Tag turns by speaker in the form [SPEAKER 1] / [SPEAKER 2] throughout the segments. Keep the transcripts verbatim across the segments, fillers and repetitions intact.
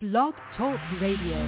[SPEAKER 1] Blog Talk Radio.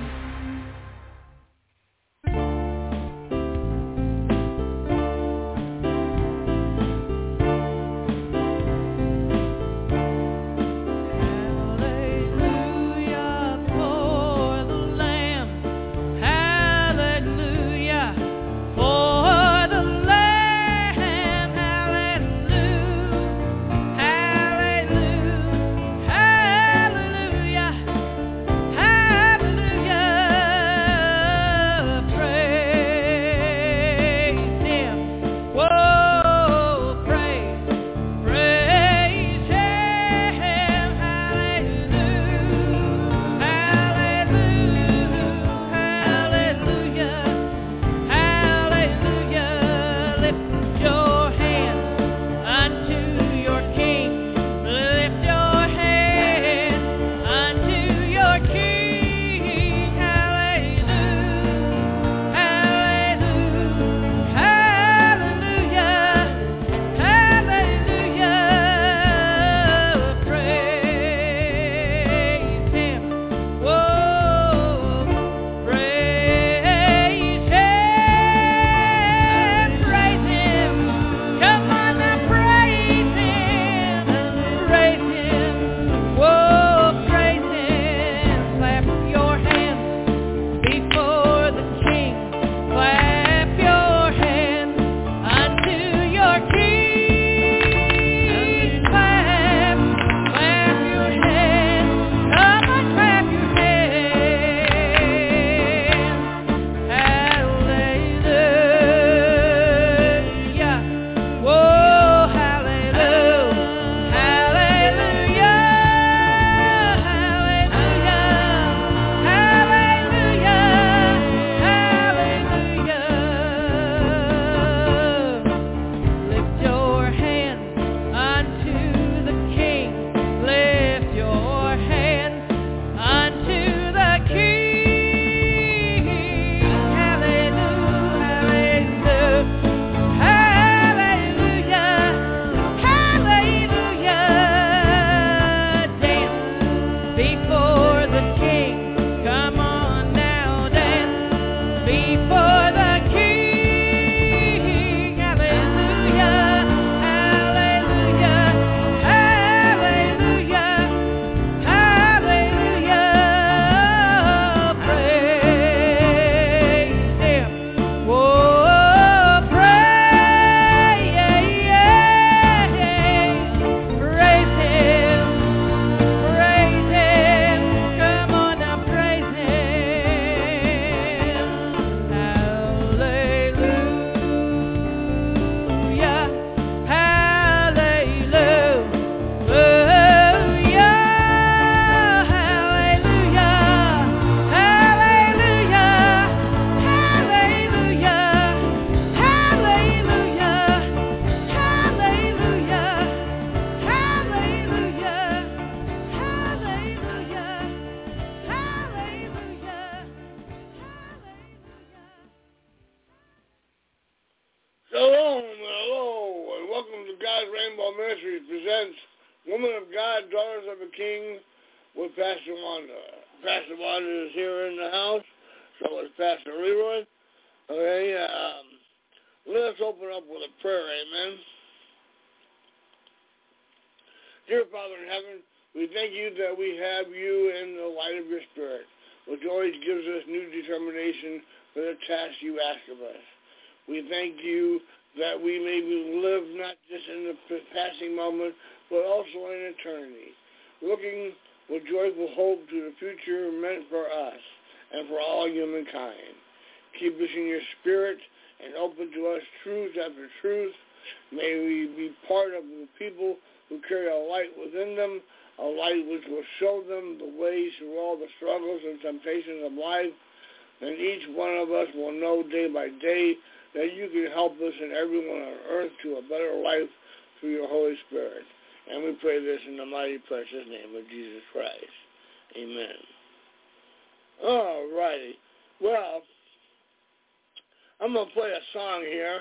[SPEAKER 2] I'm going to play a song here,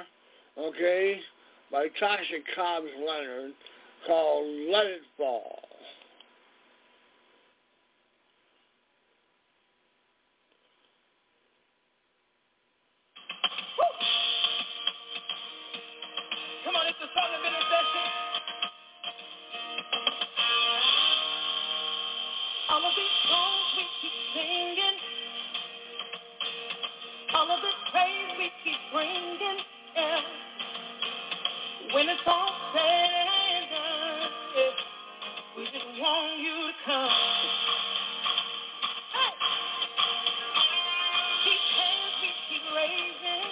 [SPEAKER 2] okay, by Tasha Cobbs Leonard called Let It Fall.
[SPEAKER 3] of these songs we keep singing, all of this praise we keep bringing, yeah. When it's all said and done, yeah, we just want you to come. Hey! These hands we keep raising,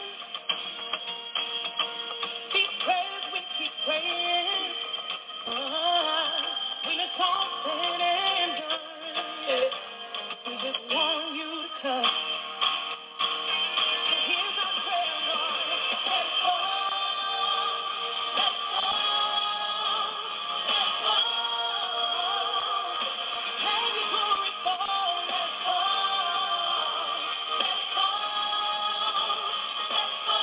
[SPEAKER 3] these prayers we keep praying, uh, when it's all said and done, yeah, we just want you to come. Here's our prayer, Lord. Let's go. Let's go. Let's go. Have your glory fall. Let's go. Let's go. Let's go.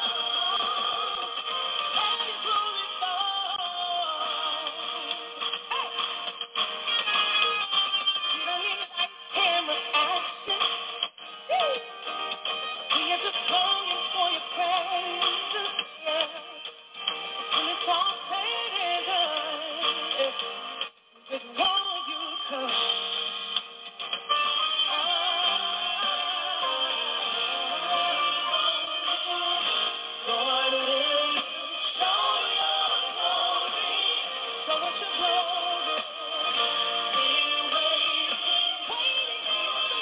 [SPEAKER 3] Have your glory fall. Hey. We don't need lights, camera, action. Woo. We are just longing for your presence, yeah. When it's all said and done, yeah, just want you to come. Lord, will you show your glory? Show us your glory. We're waiting, waiting for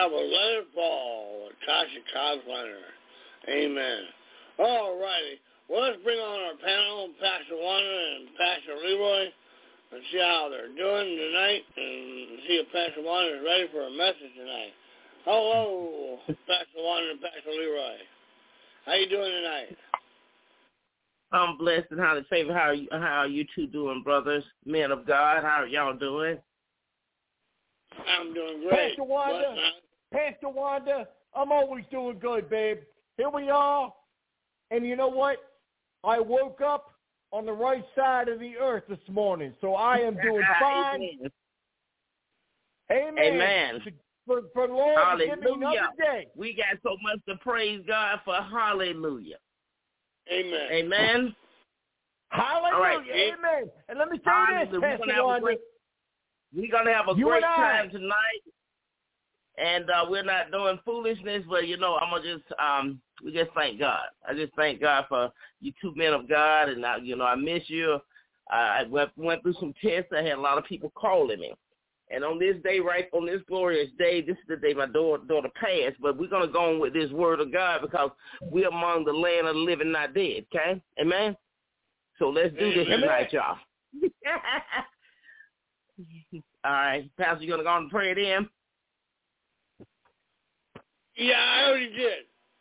[SPEAKER 2] have a Let It Fall with Tasha Cobbs Leonard. Amen. All righty. Well, let's bring on our panel, Pastor Wanda and Pastor Leroy, and see how they're doing tonight, and see if Pastor Wanda is ready for a message tonight. Hello, Pastor Wanda and Pastor Leroy. How you doing tonight?
[SPEAKER 4] I'm blessed and highly favored. How are you, how are you two doing, brothers, men of God? How are y'all doing?
[SPEAKER 2] I'm doing great.
[SPEAKER 5] Pastor Wanda, Pastor Wanda, I'm always doing good, babe. Here we are, and you know what? I woke up on the right side of the earth this morning, so I am doing fine. Amen.
[SPEAKER 4] Amen.
[SPEAKER 5] For, for Lord
[SPEAKER 4] Hallelujah.
[SPEAKER 5] to give me another day.
[SPEAKER 4] We got so much to praise God for. Hallelujah.
[SPEAKER 2] Amen.
[SPEAKER 4] Amen.
[SPEAKER 5] Hallelujah.
[SPEAKER 4] Right.
[SPEAKER 5] Amen. And let me say
[SPEAKER 4] Hallelujah.
[SPEAKER 5] this, Pastor Wanda.
[SPEAKER 4] We're going to have a
[SPEAKER 5] You
[SPEAKER 4] great
[SPEAKER 5] and I.
[SPEAKER 4] time tonight. And uh, we're not doing foolishness, but, you know, I'm going to just, um, we just thank God. I just thank God for you two men of God. And, I, you know, I miss you. I went, went through some tests. I had a lot of people calling me. And on this day, right, on this glorious day, this is the day my daughter, daughter passed. But we're going to go on with this word of God because we're among the land of the living, not dead, okay? Amen? So let's do this
[SPEAKER 2] Amen.
[SPEAKER 4] tonight, y'all. All right. Pastor, you going to go on and pray it in?
[SPEAKER 2] Yeah, I already did.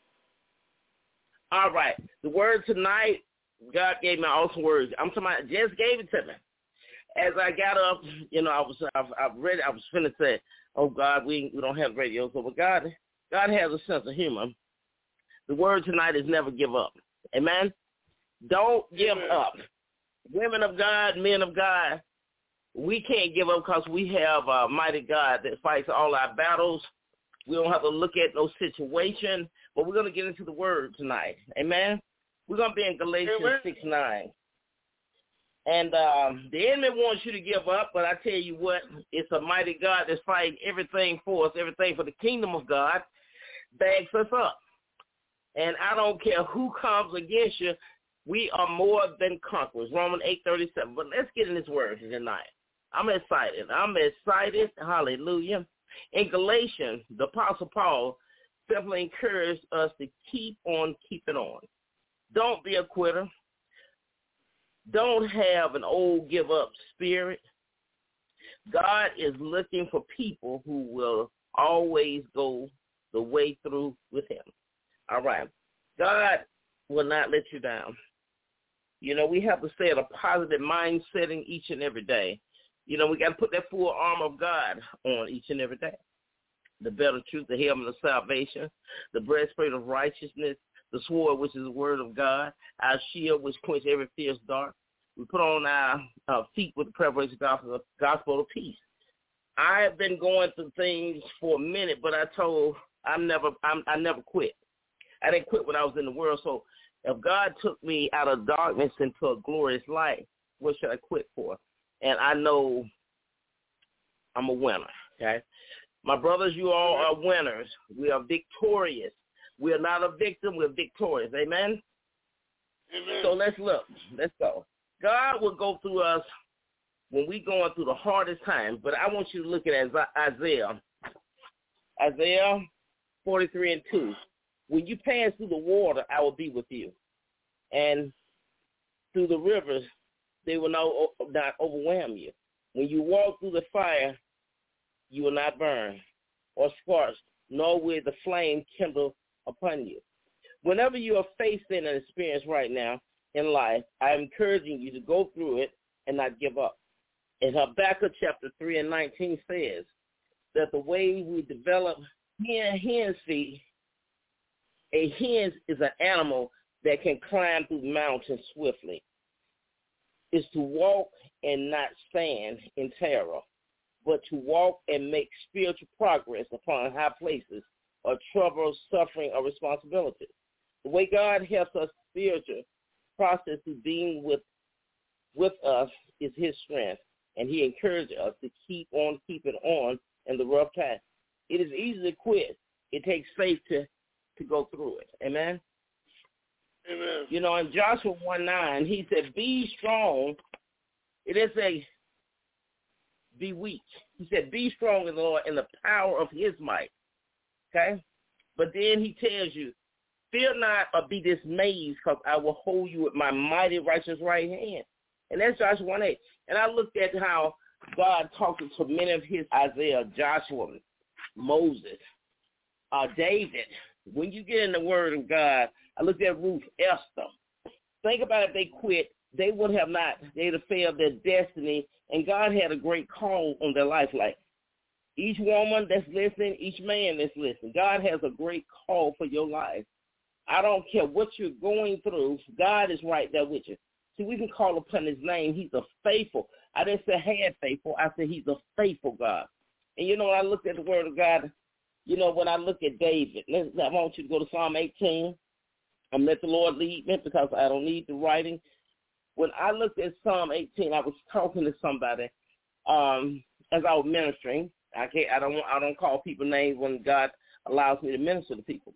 [SPEAKER 4] All right. The word tonight, God gave me awesome words. I'm talking about, just gave it to me. As I got up, you know, I was, I've, I've read, I was finna say, oh God, we we don't have radio, so but God, God has a sense of humor. The word tonight is never give up. Amen. Don't give
[SPEAKER 2] Amen.
[SPEAKER 4] up. Women of God, men of God, we can't give up because we have a mighty God that fights all our battles. We don't have to look at no situation, but we're going to get into the word tonight. Amen. We're going to be in Galatians
[SPEAKER 2] Amen.
[SPEAKER 4] six nine. And um, the enemy wants you to give up, but I tell you what, it's a mighty God that's fighting everything for us, everything for the kingdom of God, backs us up. And I don't care who comes against you, we are more than conquerors, Romans eight thirty-seven. But let's get in this word tonight. I'm excited. I'm excited. Hallelujah. In Galatians, the Apostle Paul simply encouraged us to keep on keeping on. Don't be a quitter. Don't have an old give-up spirit. God is looking for people who will always go the way through with him. All right. God will not let you down. You know, we have to stay at a positive mindset in each and every day. You know, we got to put that full armor of God on each and every day. The belt of truth, the helmet of salvation, the breastplate of righteousness, the sword, which is the word of God, our shield, which quenches every fierce dart. We put on our, our feet with the preparation gospel, gospel of peace. I have been going through things for a minute, but I told I'm never, I'm, I never quit. I didn't quit when I was in the world. So if God took me out of darkness into a glorious light, what should I quit for? And I know I'm a winner, okay? My brothers, you all are winners. We are victorious. We are not a victim. We're victorious. Amen?
[SPEAKER 2] Amen.
[SPEAKER 4] So let's look. Let's go. God will go through us when we're going through the hardest times, but I want you to look at Isaiah. Isaiah forty-three and two. When you pass through the water, I will be with you. And through the rivers, they will not, not overwhelm you. When you walk through the fire, you will not burn or scorch, nor will the flame kindle upon you. Whenever you are facing an experience right now in life, I'm encouraging you to go through it and not give up. In Habakkuk chapter three and nineteen says that the way we develop hen, hen's feet, a hen is an animal that can climb through mountains swiftly. Is to walk and not stand in terror, but to walk and make spiritual progress upon high places or trouble, suffering, or responsibility. The way God helps us spiritual process through being with with us is his strength, and he encourages us to keep on keeping on in the rough time. It is easy to quit. It takes faith to, to go through it. Amen?
[SPEAKER 2] Amen.
[SPEAKER 4] You know, in Joshua one nine, he said, be strong. It didn't say be weak. He said, be strong in the Lord in the power of his might. okay? But then he tells you, fear not or be dismayed, because I will hold you with my mighty righteous right hand. And that's Joshua one eight. And I looked at how God talked to many of his Isaiah, Joshua, Moses, uh, David. When you get in the word of God, I looked at Ruth, Esther. Think about if they quit, they would have not, they'd have failed their destiny, and God had a great call on their life. Like each woman that's listening, each man that's listening, God has a great call for your life. I don't care what you're going through, God is right there with you. See, we can call upon his name. He's a faithful. I didn't say had faithful. I said he's a faithful God. And, you know, when I looked at the word of God, you know, when I look at David, let's, I want you to go to Psalm eighteen. I'm let the Lord lead me because I don't need the writing. When I looked at Psalm eighteen, I was talking to somebody um, as I was ministering. I can't. I don't. I don't call people names when God allows me to minister to people.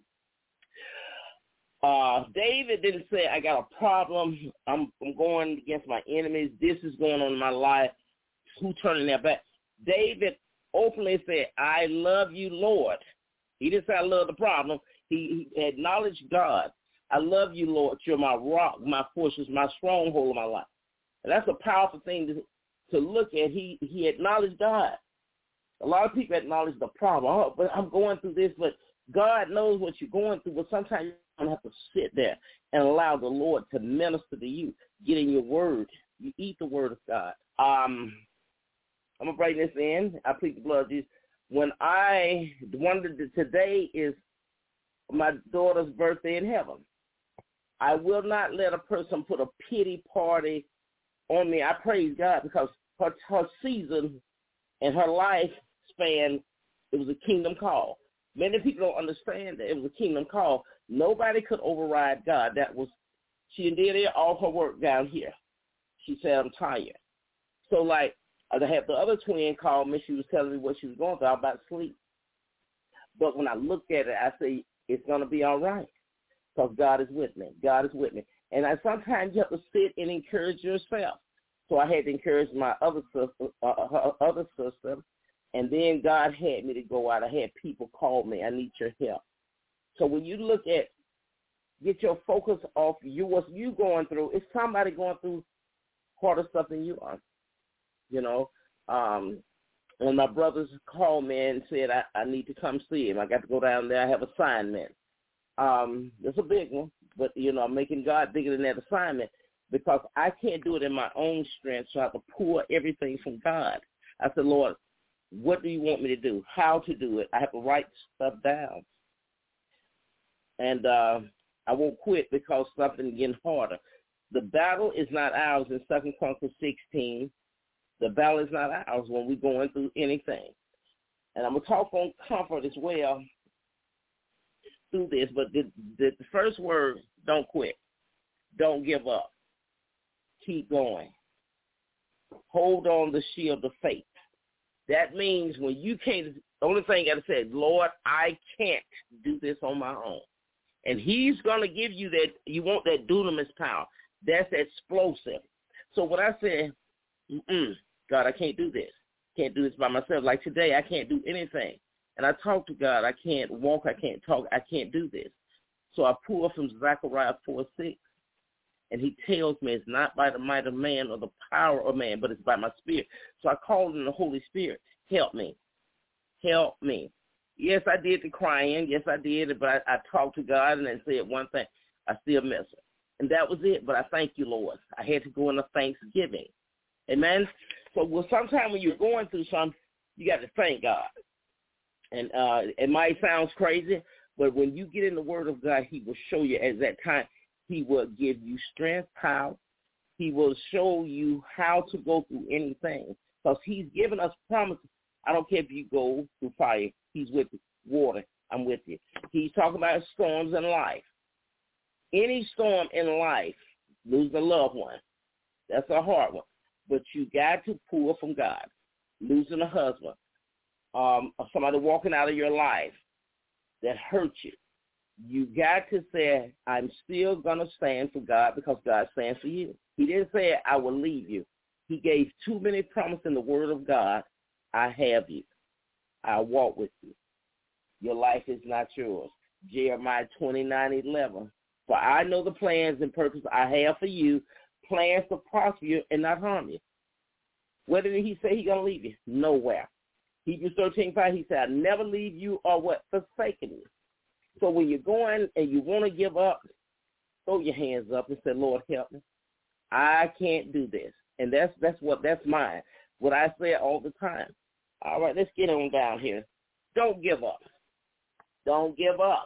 [SPEAKER 4] Uh, David didn't say, I got a problem. I'm, I'm going against my enemies. This is going on in my life. Who turning their back? David openly said, I love you, Lord. He didn't say I love the problem. He, he acknowledged God. I love you, Lord. You're my rock, my fortress, my stronghold of my life. And that's a powerful thing to, to look at. He, he acknowledged God. A lot of people acknowledge the problem. Oh, but I'm going through this, but God knows what you're going through, but sometimes you don't have to sit there and allow the Lord to minister to you. Get in your word. You eat the word of God. Um, I'm going to bring this in. I plead the blood of Jesus. When I, one of the, today is my daughter's birthday in heaven. I will not let a person put a pity party on me. I praise God because her, her season and her lifespan, it was a kingdom call. Many people don't understand that it was a kingdom call. Nobody could override God. That was, she did all her work down here. She said, I'm tired. So, like, I had the other twin call me. She was telling me what she was going through. I was about to sleep. But when I looked at it, I say, it's going to be all right because God is with me. God is with me. And I, sometimes you have to sit and encourage yourself. So I had to encourage my other sister, uh, her other sister. And then God had me to go out. I had people call me. I need your help. So when you look at, get your focus off you, what you going through, it's somebody going through harder stuff than you are. You know, um, when my brothers called me and said, I, I need to come see him. I got to go down there. I have assignment. Um, it's a big one, but, you know, I'm making God bigger than that assignment because I can't do it in my own strength, so I have to pour everything from God. I said, Lord, what do you want me to do? How to do it? I have to write stuff down. And uh, I won't quit because something's getting harder. The battle is not ours in Second Chronicles sixteen. The battle is not ours when we're going through anything. And I'm going to talk on comfort as well through this. But the, the, the first word, don't quit. Don't give up. Keep going. Hold on the shield of faith. That means when you can't, the only thing I got to say, Lord, I can't do this on my own. And he's going to give you that, you want that dunamis power. That's explosive. So when I say, mm-mm, God, I can't do this. Can't do this by myself. Like today, I can't do anything. And I talk to God. I can't walk. I can't talk. I can't do this. So I pull from Zechariah four six. And he tells me it's not by the might of man or the power of man, but it's by my spirit. So I called in the Holy Spirit. Help me. Help me. Yes, I did the crying. Yes, I did. But I, I talked to God and then said one thing. I still miss her. And that was it. But I thank you, Lord. I had to go into Thanksgiving. Amen. So well, sometimes when you're going through something, you got to thank God. And uh, it might sound crazy, but when you get in the Word of God, he will show you at that time. He will give you strength, power. He will show you how to go through anything because he's given us promises. I don't care if you go through fire. He's with you. Water, I'm with you. He's talking about storms in life. Any storm in life, losing a loved one, that's a hard one. But you got to pull from God. Losing a husband, um, or somebody walking out of your life that hurt you. You got to say, I'm still going to stand for God because God stands for you. He didn't say, I will leave you. He gave too many promises in the Word of God. I have you. I'll walk with you. Your life is not yours. Jeremiah twenty-nine eleven. For I know the plans and purpose I have for you, plans to prosper you and not harm you. Where did he say he's going to leave you? Nowhere. Hebrews thirteen five, he said, I'll never leave you or what? Forsaken you. So when you're going and you want to give up, throw your hands up and say, Lord, help me. I can't do this. And that's that's what that's mine. What I say all the time. All right, let's get on down here. Don't give up. Don't give up.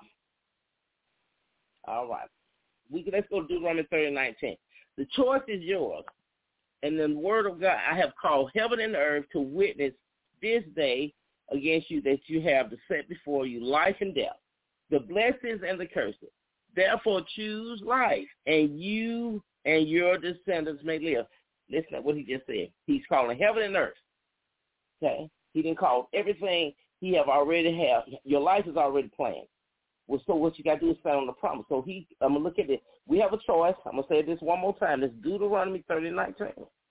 [SPEAKER 4] All right. We can, let's go to Deuteronomy thirty nineteen. The choice is yours. And the word of God, I have called heaven and earth to witness this day against you that you have to set before you life and death, the blessings and the curses. Therefore choose life, and you and your descendants may live. Listen to what he just said. He's calling heaven and earth. Okay? He didn't call everything he have already have. Your life is already planned. Well, so what you got to do is stand on the promise. So he, I'm going to look at it. We have a choice. I'm going to say this one more time. It's Deuteronomy thirty nineteen.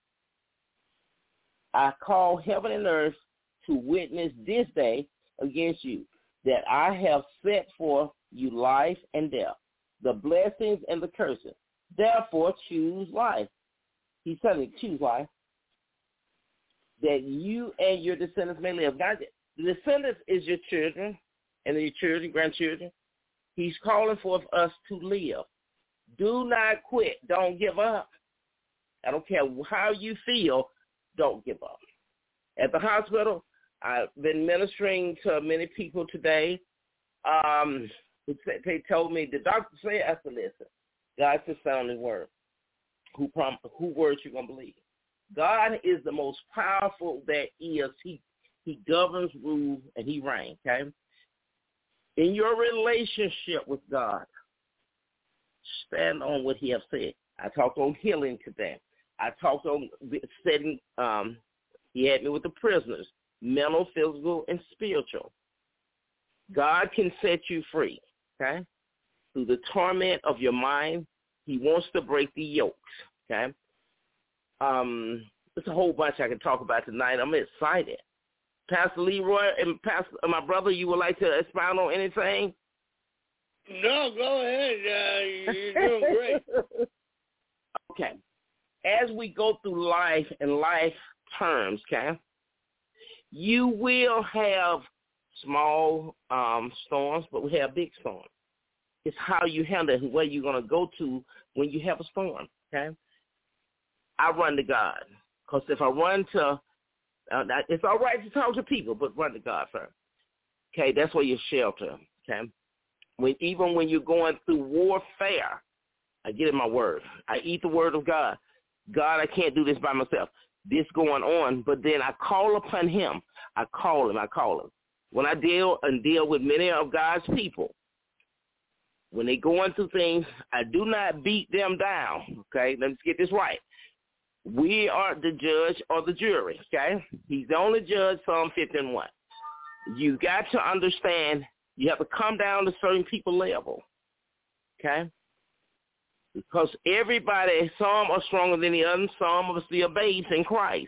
[SPEAKER 4] I call heaven and earth to witness this day against you, that I have set forth you life and death, the blessings and the curses. Therefore, choose life. He's telling you, choose life, that you and your descendants may live. God, the descendants is your children and your children, grandchildren. He's calling for us to live. Do not quit. Don't give up. I don't care how you feel. Don't give up. At the hospital, I've been ministering to many people today. Um, they told me, the doctor said, I said, listen, God said sound his word. Who, prom- who words you going to believe? God is the most powerful that is. He, he governs, rules, and he reigns, okay? In your relationship with God, stand on what he has said. I talked on healing today. I talked on setting, um, he had me with the prisoners, mental, physical, and spiritual. God can set you free, okay? Through the torment of your mind, he wants to break the yokes, okay? Um, there's a whole bunch I can talk about tonight. I'm excited. Pastor Leroy and Pastor, my brother, you would like to expound on anything?
[SPEAKER 2] No, go ahead. Uh, you're doing great.
[SPEAKER 4] Okay. As we go through life and life terms, okay, you will have small um, storms, but we have big storms. It's how you handle it, where you're going to go to when you have a storm, okay? I run to God, because if I run to, uh, it's all right to talk to people, but run to God first, okay? That's where you shelter, okay? When, even when you're going through warfare, I get in my word. I eat the word of God. God, I can't do this by myself. This going on, but then I call upon him. I call him. I call him. When I deal and deal with many of God's people, when they're going through things, I do not beat them down, okay? Let's get this right. We are the judge or the jury, okay? He's the only judge, Psalm fifty and one. You got to understand you have to come down to certain people level, okay? Because everybody, some are stronger than the other, some are still babes in Christ.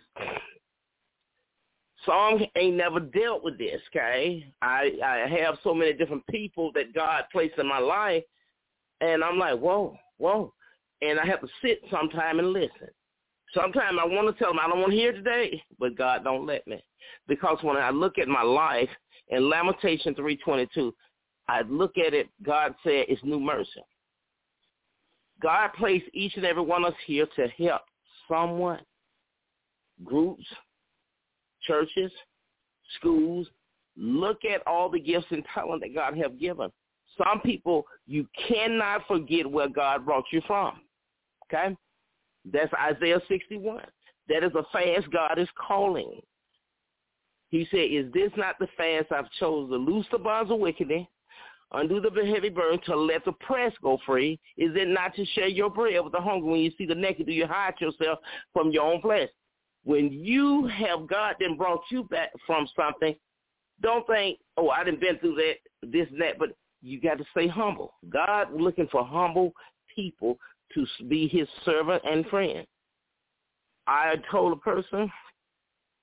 [SPEAKER 4] Some ain't never dealt with this, okay? I, I have so many different people that God placed in my life, and I'm like, whoa, whoa. And I have to sit sometime and listen. Sometimes I want to tell them I don't want to hear today, but God don't let me. Because when I look at my life, in Lamentation three twenty-two, I look at it, God said it's new mercy. God placed each and every one of us here to help someone, groups, churches, schools. Look at all the gifts and talent that God have given. Some people, you cannot forget where God brought you from, okay? That's Isaiah sixty-one. That is a fast God is calling. He said, is this not the fast I've chosen to loose the bonds of wickedness, undo the heavy burden, to let the oppressed go free? Is it not to share your bread with the hungry? When you see the naked, do you hide yourself from your own flesh? When you have God then brought you back from something, don't think, oh, I done been through that, this and that, but you got to stay humble. God looking for humble people to be his servant and friend. I told a person,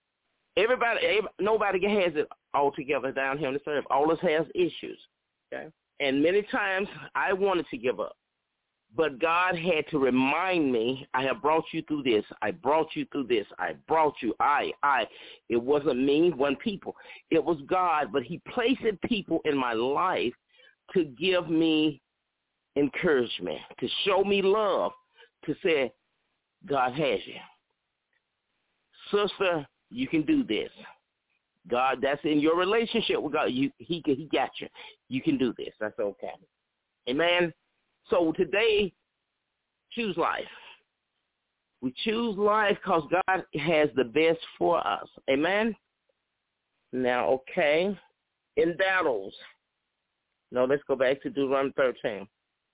[SPEAKER 4] Everybody, everybody, nobody has it all together down here on this earth. All of us has issues, okay? And many times I wanted to give up. But God had to remind me, I have brought you through this. I brought you through this. I brought you. I, I. It wasn't me, one people. It was God, but he placed people in my life to give me encouragement, to show me love, to say, God has you. Sister, you can do this. God, that's in your relationship with God. You, he, he got you. You can do this. That's okay. Amen. So today, choose life. We choose life because God has the best for us. Amen? Now, okay, in battles. No, let's go back to Deuteronomy thirteen.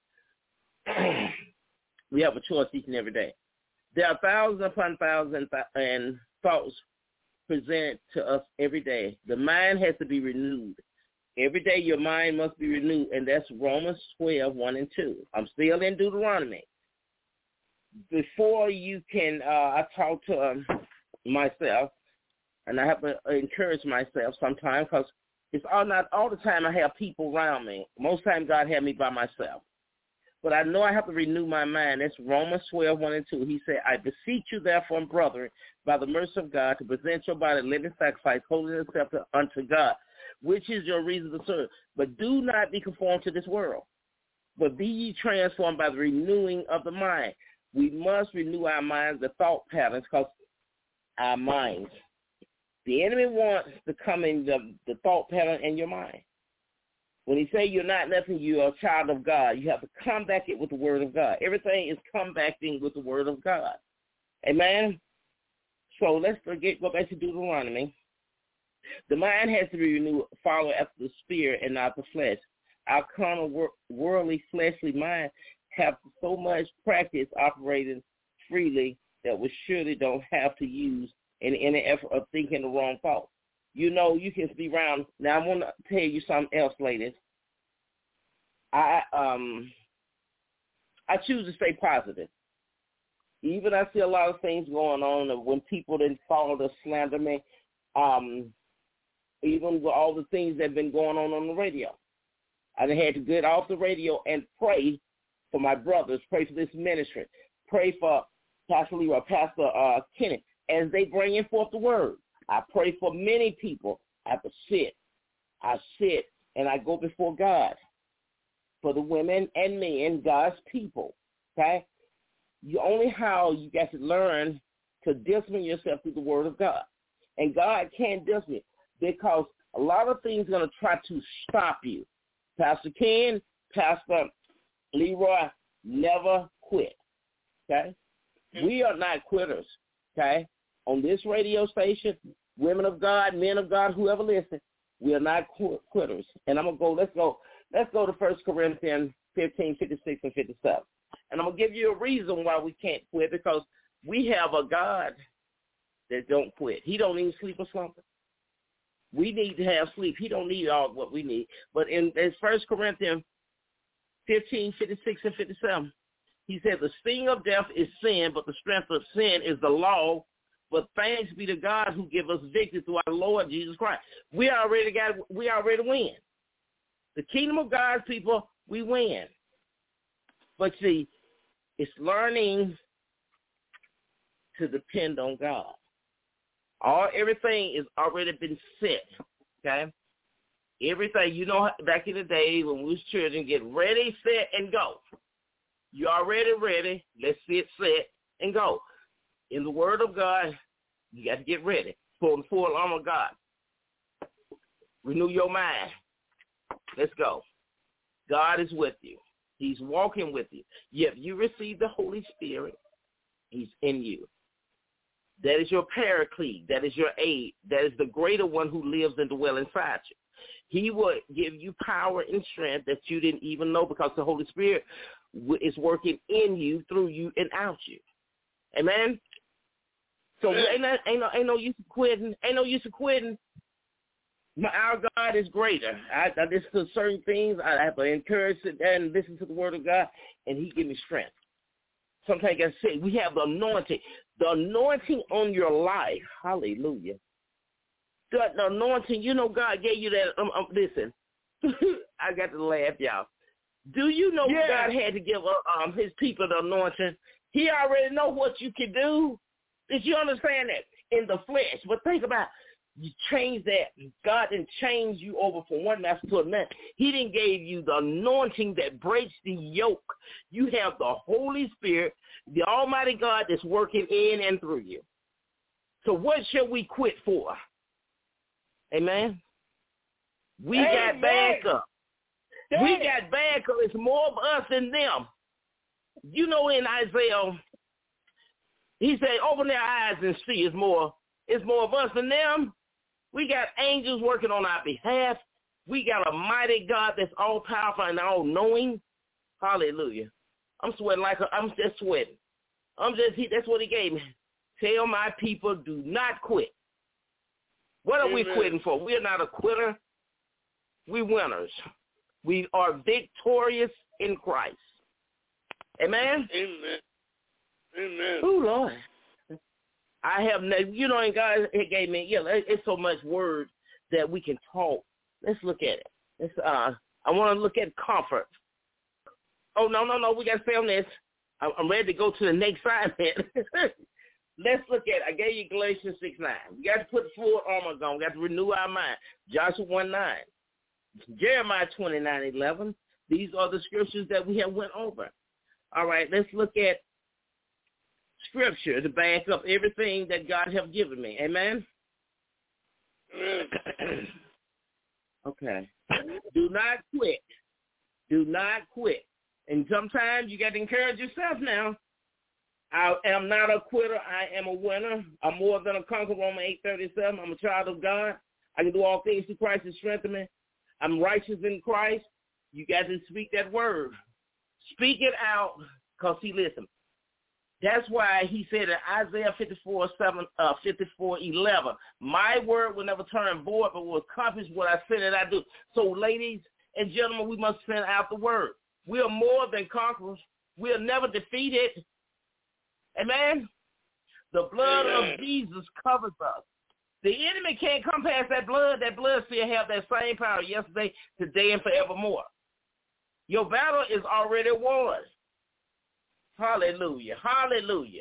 [SPEAKER 4] We have a choice each and every day. There are thousands upon thousands and thoughts presented to us every day. The mind has to be renewed. Every day your mind must be renewed, and that's Romans twelve, one and two. I'm still in Deuteronomy. Before you can, uh, I talk to um, myself, and I have to encourage myself sometimes because it's all not all the time I have people around me. Most times God had me by myself. But I know I have to renew my mind. That's Romans twelve, one and two. He said, I beseech you, therefore, brethren, by the mercy of God, to present your body a living sacrifice, holy and acceptable unto God, which is your reason to serve. But do not be conformed to this world, but be ye transformed by the renewing of the mind. We must renew our minds, the thought patterns, because our minds. The enemy wants to come in the, the thought pattern in your mind. When he say you're not nothing, you're a child of God, you have to combat it with the word of God. Everything is combating with the word of God. Amen? So let's forget, go back to Deuteronomy. The mind has to be renewed, follow after the spirit and not the flesh. Our carnal, worldly, fleshly mind have so much practice operating freely that we surely don't have to use in any effort of thinking the wrong thought. You know, you can be around. Now, I want to tell you something else, ladies. I um, I choose to stay positive. Even I see a lot of things going on when people didn't follow to slander me. Um, even with all the things that have been going on on the radio. I had to get off the radio and pray for my brothers, pray for this ministry, pray for Pastor Leroy, Pastor uh, Kenneth, as they bring in forth the word. I pray for many people. I have to sit. I sit and I go before God for the women and men, God's people, okay? You only how you got to learn to discipline yourself through the word of God. And God can't discipline because a lot of things are going to try to stop you. Pastor Ken, Pastor Leroy, never quit, okay? We are not quitters, okay? On this radio station, women of God, men of God, whoever listens, we are not qu- quitters. And I'm going to go, let's go, let's go to First Corinthians fifteen, fifty-six, and fifty-seven. And I'm going to give you a reason why we can't quit, because we have a God that don't quit. He don't even sleep or slumber. We need to have sleep. He don't need all what we need. But in, in First Corinthians fifteen, fifty-six, and fifty-seven, he said, the sting of death is sin, but the strength of sin is the law. But thanks be to God who give us victory through our Lord Jesus Christ. We already got, we already win. The kingdom of God, people, we win. But see, it's learning to depend on God. All everything is already been set, okay? Everything, you know, back in the day when we was children, get ready, set, and go. You already ready. Let's sit, set, and go. In the word of God, you got to get ready for the full armor of God. Renew your mind. Let's go. God is with you. He's walking with you. If you receive the Holy Spirit, he's in you. That is your paraclete. That is your aid. That is the greater one who lives and dwells inside you. He will give you power and strength that you didn't even know, because the Holy Spirit is working in you, through you, and out you. Amen? So ain't no, ain't no, ain't no use of quitting. Ain't no use of quitting. My, our God is greater. I, I listen to certain things. I have to encourage it and listen to the word of God, and he give me strength. Sometimes I say we have the anointing. The anointing on your life, hallelujah, The, the anointing, you know God gave you that. Um, um, listen, I got to laugh, y'all. Do you know
[SPEAKER 5] yeah.
[SPEAKER 4] God had to give uh, um, his people the anointing? He already know what you can do. Did you understand that? In the flesh. But think about it. You change that. God didn't change you over from one master to another. He didn't give you the anointing that breaks the yoke. You have the Holy Spirit, the Almighty God that's working in and through you. So what should we quit for? Amen? We
[SPEAKER 5] Amen.
[SPEAKER 4] got backup.
[SPEAKER 5] Damn.
[SPEAKER 4] We got backup. It's more of us than them. You know, in Isaiah, he said, open their eyes and see. It's more, it's more of us than them. We got angels working on our behalf. We got a mighty God that's all-powerful and all-knowing. Hallelujah. I'm sweating like a, I'm just sweating. I'm just, he, that's what he gave me. Tell my people, do not quit. What are Amen. we quitting for? We are not a quitter. We winners. We are victorious in Christ. Amen?
[SPEAKER 2] Amen. Amen.
[SPEAKER 4] Oh, Lord. I have, no, you know, and God it gave me, yeah, it's so much word that we can talk. Let's look at it. Let's, uh, I want to look at comfort. Oh, no, no, no, we got to stay on this. I'm ready to go to the next assignment. Let's look at it. I gave you Galatians six nine. We got to put the full armor on. We got to renew our mind. Joshua one nine. Jeremiah twenty-nine eleven. These are the scriptures that we have went over. All right, let's look at scripture to back up everything that God has given me. Amen? Okay. Do not quit. Do not quit. And sometimes you got to encourage yourself now. I am not a quitter. I am a winner. I'm more than a conqueror. Romans eight thirty-seven. I'm a child of God. I can do all things through Christ who strengthens me. I'm righteous in Christ. You got to speak that word. Speak it out, because, see, listen, that's why he said in Isaiah fifty-four, seven, uh, fifty-four, eleven, my word will never turn void, but will accomplish what I said that I do. So, ladies and gentlemen, we must send out the word. We are more than conquerors. We are never defeated. Amen? The blood
[SPEAKER 2] Amen.
[SPEAKER 4] of Jesus covers us. The enemy can't come past that blood. That blood still have that same power yesterday, today, and forevermore. Your battle is already won. Hallelujah. Hallelujah.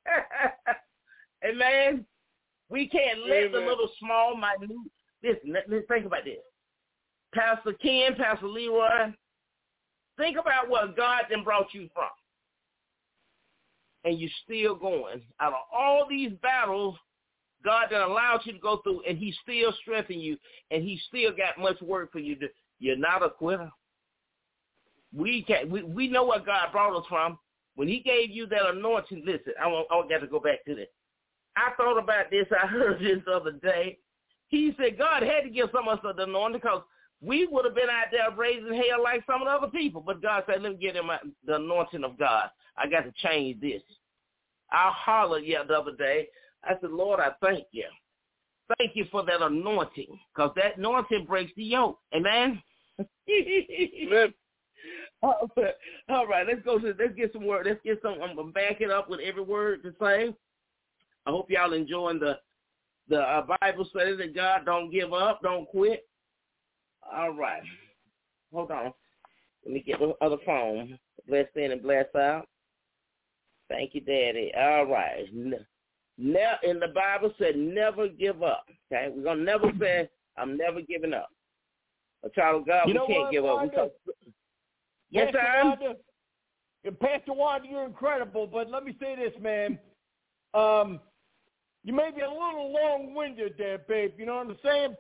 [SPEAKER 4] Amen. We can't let Amen. the little small, minute, listen, let, let's think about this. Pastor Ken, Pastor Leroy, think about what God then brought you from. And you're still going. Out of all these battles, God then allowed you to go through, and he still strengthened you, and he still got much work for you to. You're not a quitter. We can we, we know what God brought us from. When he gave you that anointing, listen, I want, I got to go back to this. I thought about this. I heard this the other day. He said God had to give some of us the anointing because we would have been out there raising hell like some of the other people. But God said, let me get him the anointing of God. I got to change this. I hollered yeah the other day. I said, Lord, I thank you. Thank you for that anointing, because that anointing breaks the yoke. Amen?
[SPEAKER 2] Amen.
[SPEAKER 4] All right, let's go to, let's get some word. Let's get some, I'm going to back it up with every word the same. I hope y'all enjoying the, the uh, Bible study that God don't give up, don't quit. All right. Hold on. Let me get the other phone. Bless in and bless out. Thank you, Daddy. All right. Now, in the Bible said never give up. Okay, we're gonna never say I'm never giving up. A child of God,
[SPEAKER 5] you
[SPEAKER 4] we
[SPEAKER 5] know
[SPEAKER 4] can't
[SPEAKER 5] what,
[SPEAKER 4] give
[SPEAKER 5] Wanda?
[SPEAKER 4] up. We yes,
[SPEAKER 5] Pastor
[SPEAKER 4] sir.
[SPEAKER 5] Wanda, Pastor Wanda, you're incredible. But let me say this, man. Um, you may be a little long-winded there, babe. You know what I'm saying?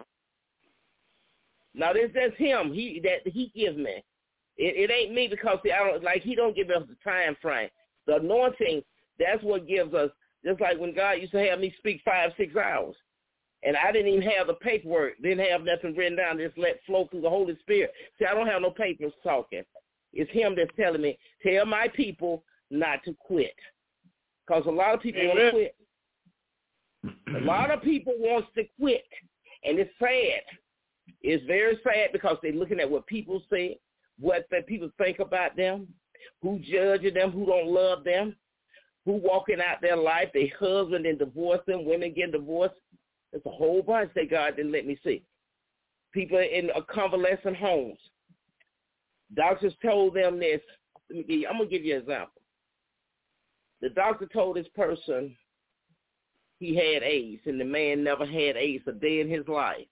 [SPEAKER 4] Now this that's him. He that he gives me. It, it ain't me because see, I don't like he don't give us the time frame. The anointing, that's what gives us. Just like when God used to have me speak five, six hours. And I didn't even have the paperwork. Didn't have nothing written down. Just let flow through the Holy Spirit. See, I don't have no papers talking. It's him that's telling me, tell my people not to quit. Because a lot of people want to quit. A lot of people wants to quit. And it's sad. It's very sad because they're looking at what people say, what the people think about them, who judging them, who don't love them, who walking out their life, their husband and divorcing, women getting divorced. There's a whole bunch that God didn't let me see. People in a convalescent homes. Doctors told them this. Let me give you, I'm going to give you an example. The doctor told this person he had AIDS, and the man never had AIDS a day in his life.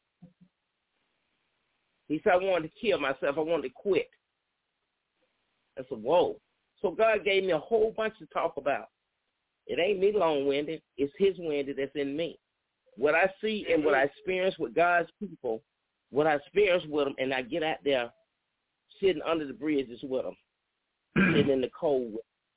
[SPEAKER 4] He said, I wanted to kill myself. I wanted to quit. I said, whoa. So God gave me a whole bunch to talk about. It ain't me long-winded. It's his winded that's in me. What I see and what I experience with God's people, what I experience with them, and I get out there sitting under the bridges with them, sitting in the cold,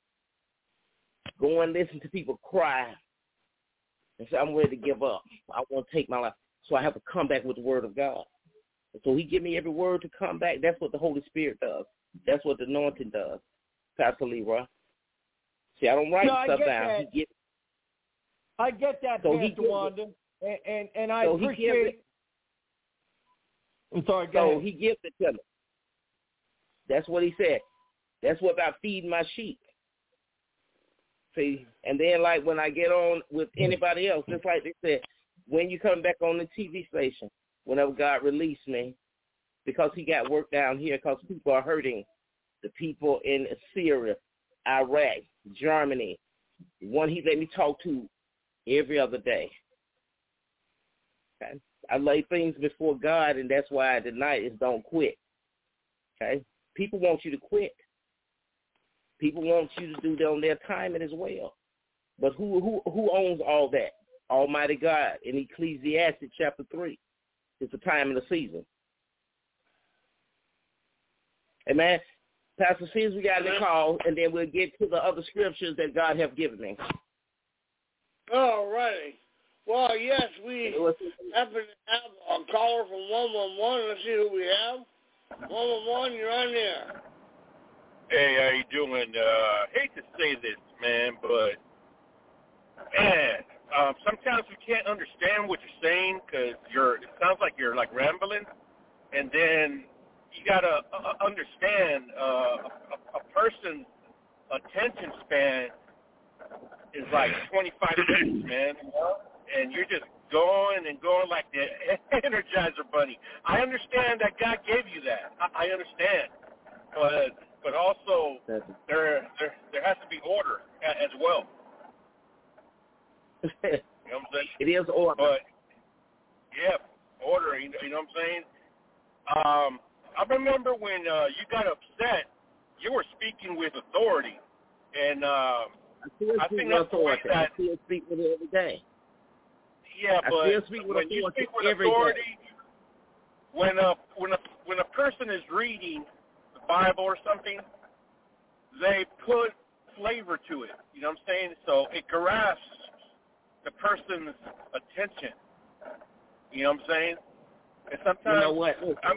[SPEAKER 4] go and listen to people cry and say, I'm ready to give up. I want to take my life. So I have to come back with the word of God. And so he give me every word to come back. That's what the Holy Spirit does. That's what the anointing does, Pastor Leroy. See, I don't write
[SPEAKER 5] no,
[SPEAKER 4] stuff
[SPEAKER 5] I
[SPEAKER 4] down.
[SPEAKER 5] That.
[SPEAKER 4] He get,
[SPEAKER 5] I get that,
[SPEAKER 4] so
[SPEAKER 5] Pastor Wanda, and, and, and I
[SPEAKER 4] so
[SPEAKER 5] appreciate it. I'm sorry, go
[SPEAKER 4] So
[SPEAKER 5] ahead.
[SPEAKER 4] he gives it to me. That's what he said. That's what about feeding my sheep. See, and then like when I get on with anybody else, just like they said, when you come back on the T V station, whenever God released me, because he got work down here, because people are hurting, the people in Syria, Iraq, Germany, one he let me talk to every other day. Okay? I lay things before God, and that's why tonight is don't quit. Okay? People want you to quit. People want you to do it on their timing as well. But who who who owns all that? Almighty God in Ecclesiastes chapter three. It's the time and the season. Amen. Pastor Caesar, we got the call, and then we'll get to the other scriptures that God have given me.
[SPEAKER 2] All righty. Well, yes, we happen to have a caller from one one one. Let's see who we have. one one one, you're on there.
[SPEAKER 6] Hey, how you doing? Uh, hate to say this, man, but, man, um, sometimes we can't understand what you're saying because you're, it sounds like you're, like, rambling, and then you got to uh, understand uh, a, a person's attention span is like twenty-five minutes, man, and you're just going and going like the Energizer Bunny. I understand that God gave you that. I, I understand, but but also there there there has to be order as well.
[SPEAKER 4] You
[SPEAKER 6] know what I'm saying?
[SPEAKER 4] It is order.
[SPEAKER 6] But yeah, order. You know, you know what I'm saying? Um, I remember when uh, you got upset, you were speaking with authority, and um,
[SPEAKER 4] I,
[SPEAKER 6] I think that's the way that.
[SPEAKER 4] I still speak with it every day.
[SPEAKER 6] Yeah, but when you speak with authority, when a when a when a person is reading the Bible or something, they put flavor to it. You know what I'm saying? So it grasps the person's attention. You know what I'm saying? And sometimes,
[SPEAKER 4] you know what?
[SPEAKER 6] I'm,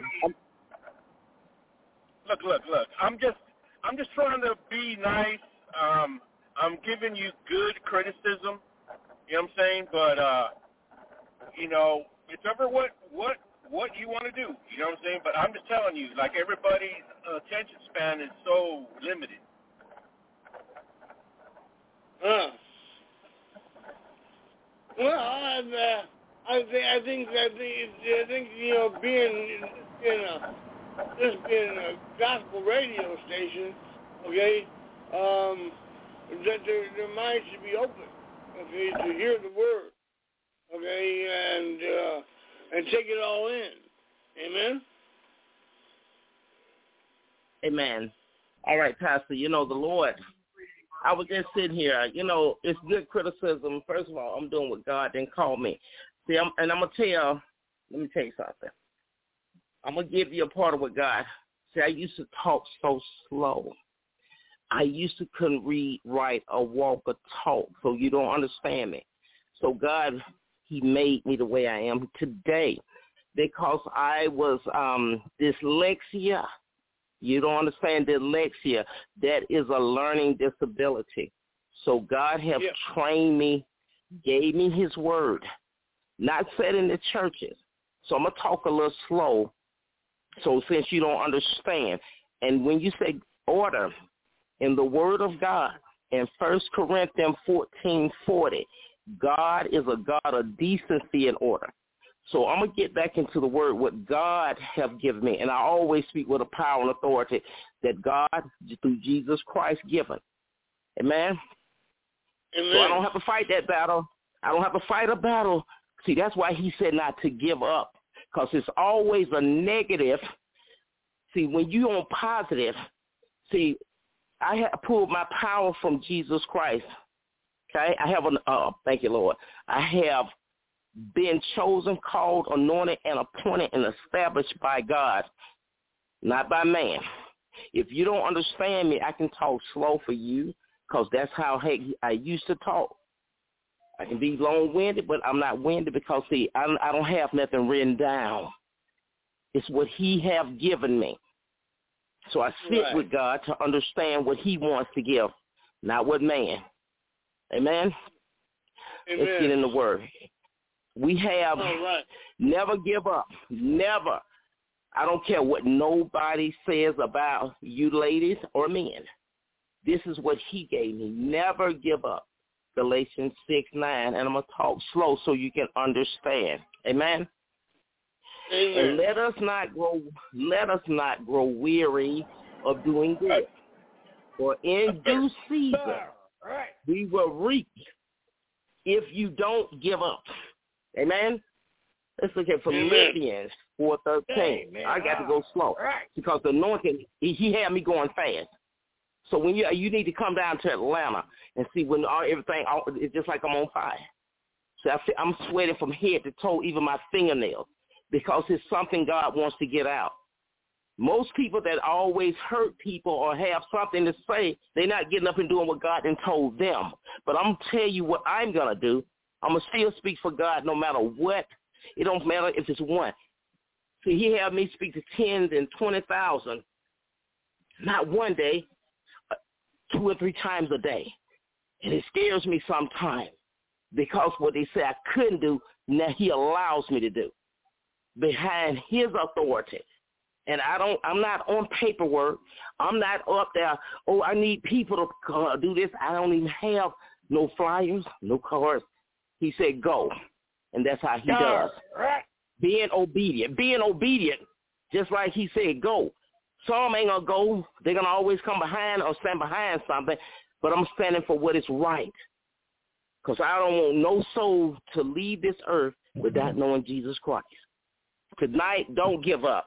[SPEAKER 6] look, look, look. I'm just I'm just trying to be nice. Um, I'm giving you good criticism. You know what I'm saying? But uh, you know, it's ever what what what you want to do. You know what I'm saying? But I'm just telling you, like everybody's attention span is so limited.
[SPEAKER 2] Huh. Well, I, uh, I think I think I think I think you know being in a this being a gospel radio station, okay, um, that their their minds should be open, okay, to hear the word, okay, and uh, and take it all in. Amen.
[SPEAKER 4] Amen. All right, Pastor. You know the Lord. I was just sitting here. You know, it's good criticism. First of all, I'm doing what God didn't call me. See, I'm, and I'm gonna tell you. Let me tell you something. I'm gonna give you a part of what God. See, I used to talk so slow. I used to couldn't read, write, or walk, or talk. So you don't understand me. So God, He made me the way I am today, because I was um, dyslexia. You don't understand dyslexia. That is a learning disability. So God has
[SPEAKER 2] yeah.
[SPEAKER 4] trained me, gave me His word, not said in the churches. So I'm going to talk a little slow, so since you don't understand. And when you say order in the word of God, in First Corinthians fourteen forty, God is a God of decency and order. So I'm going to get back into the word, what God have given me. And I always speak with a power and authority that God, through Jesus Christ, given. Amen?
[SPEAKER 2] Amen.
[SPEAKER 4] So I don't have to fight that battle. I don't have to fight a battle. See, that's why he said not to give up, because it's always a negative. See, when you're on positive, see, I have pulled my power from Jesus Christ. Okay? I have an, uh, thank you, Lord. I have been chosen, called, anointed, and appointed and established by God, not by man. If you don't understand me, I can talk slow for you, because that's how hey, I used to talk. I can be long-winded, but I'm not winded because, see, I, I don't have nothing written down. It's what he have given me. So I sit
[SPEAKER 2] right.
[SPEAKER 4] with God to understand what he wants to give, not what man. Amen?
[SPEAKER 2] Amen.
[SPEAKER 4] Let's get in the word. We have
[SPEAKER 2] right.
[SPEAKER 4] never give up, never. I don't care what nobody says about you ladies or men. This is what he gave me. Never give up. Galatians six nine, and I'm going to talk slow so you can understand. Amen?
[SPEAKER 2] Amen.
[SPEAKER 4] And let us not grow, let us not grow weary of doing good. For in due season we will reap if you don't give up. Amen? Let's look at Philippians four thirteen. I got to go slow because the anointing, he, he had me going fast. So when you you need to come down to Atlanta and see when all, everything, all, it's just like I'm on fire. So I feel, I'm sweating from head to toe, even my fingernails, because it's something God wants to get out. Most people that always hurt people or have something to say, they're not getting up and doing what God done told them. But I'm going to tell you what I'm going to do. I'm going to still speak for God no matter what. It don't matter if it's one. See, he had me speak to tens and twenty thousand, not one day, two or three times a day. And it scares me sometimes because what they say I couldn't do, now he allows me to do behind his authority. And I don't, I'm not on paperwork. I'm not up there, oh, I need people to uh, do this. I don't even have no flyers, no cards. He said, go. And that's how he does. Being obedient. Being obedient, just like he said, go. Some ain't going to go. They're going to always come behind or stand behind something. But I'm standing for what is right. Because I don't want no soul to leave this earth without knowing Jesus Christ. Tonight, don't give up.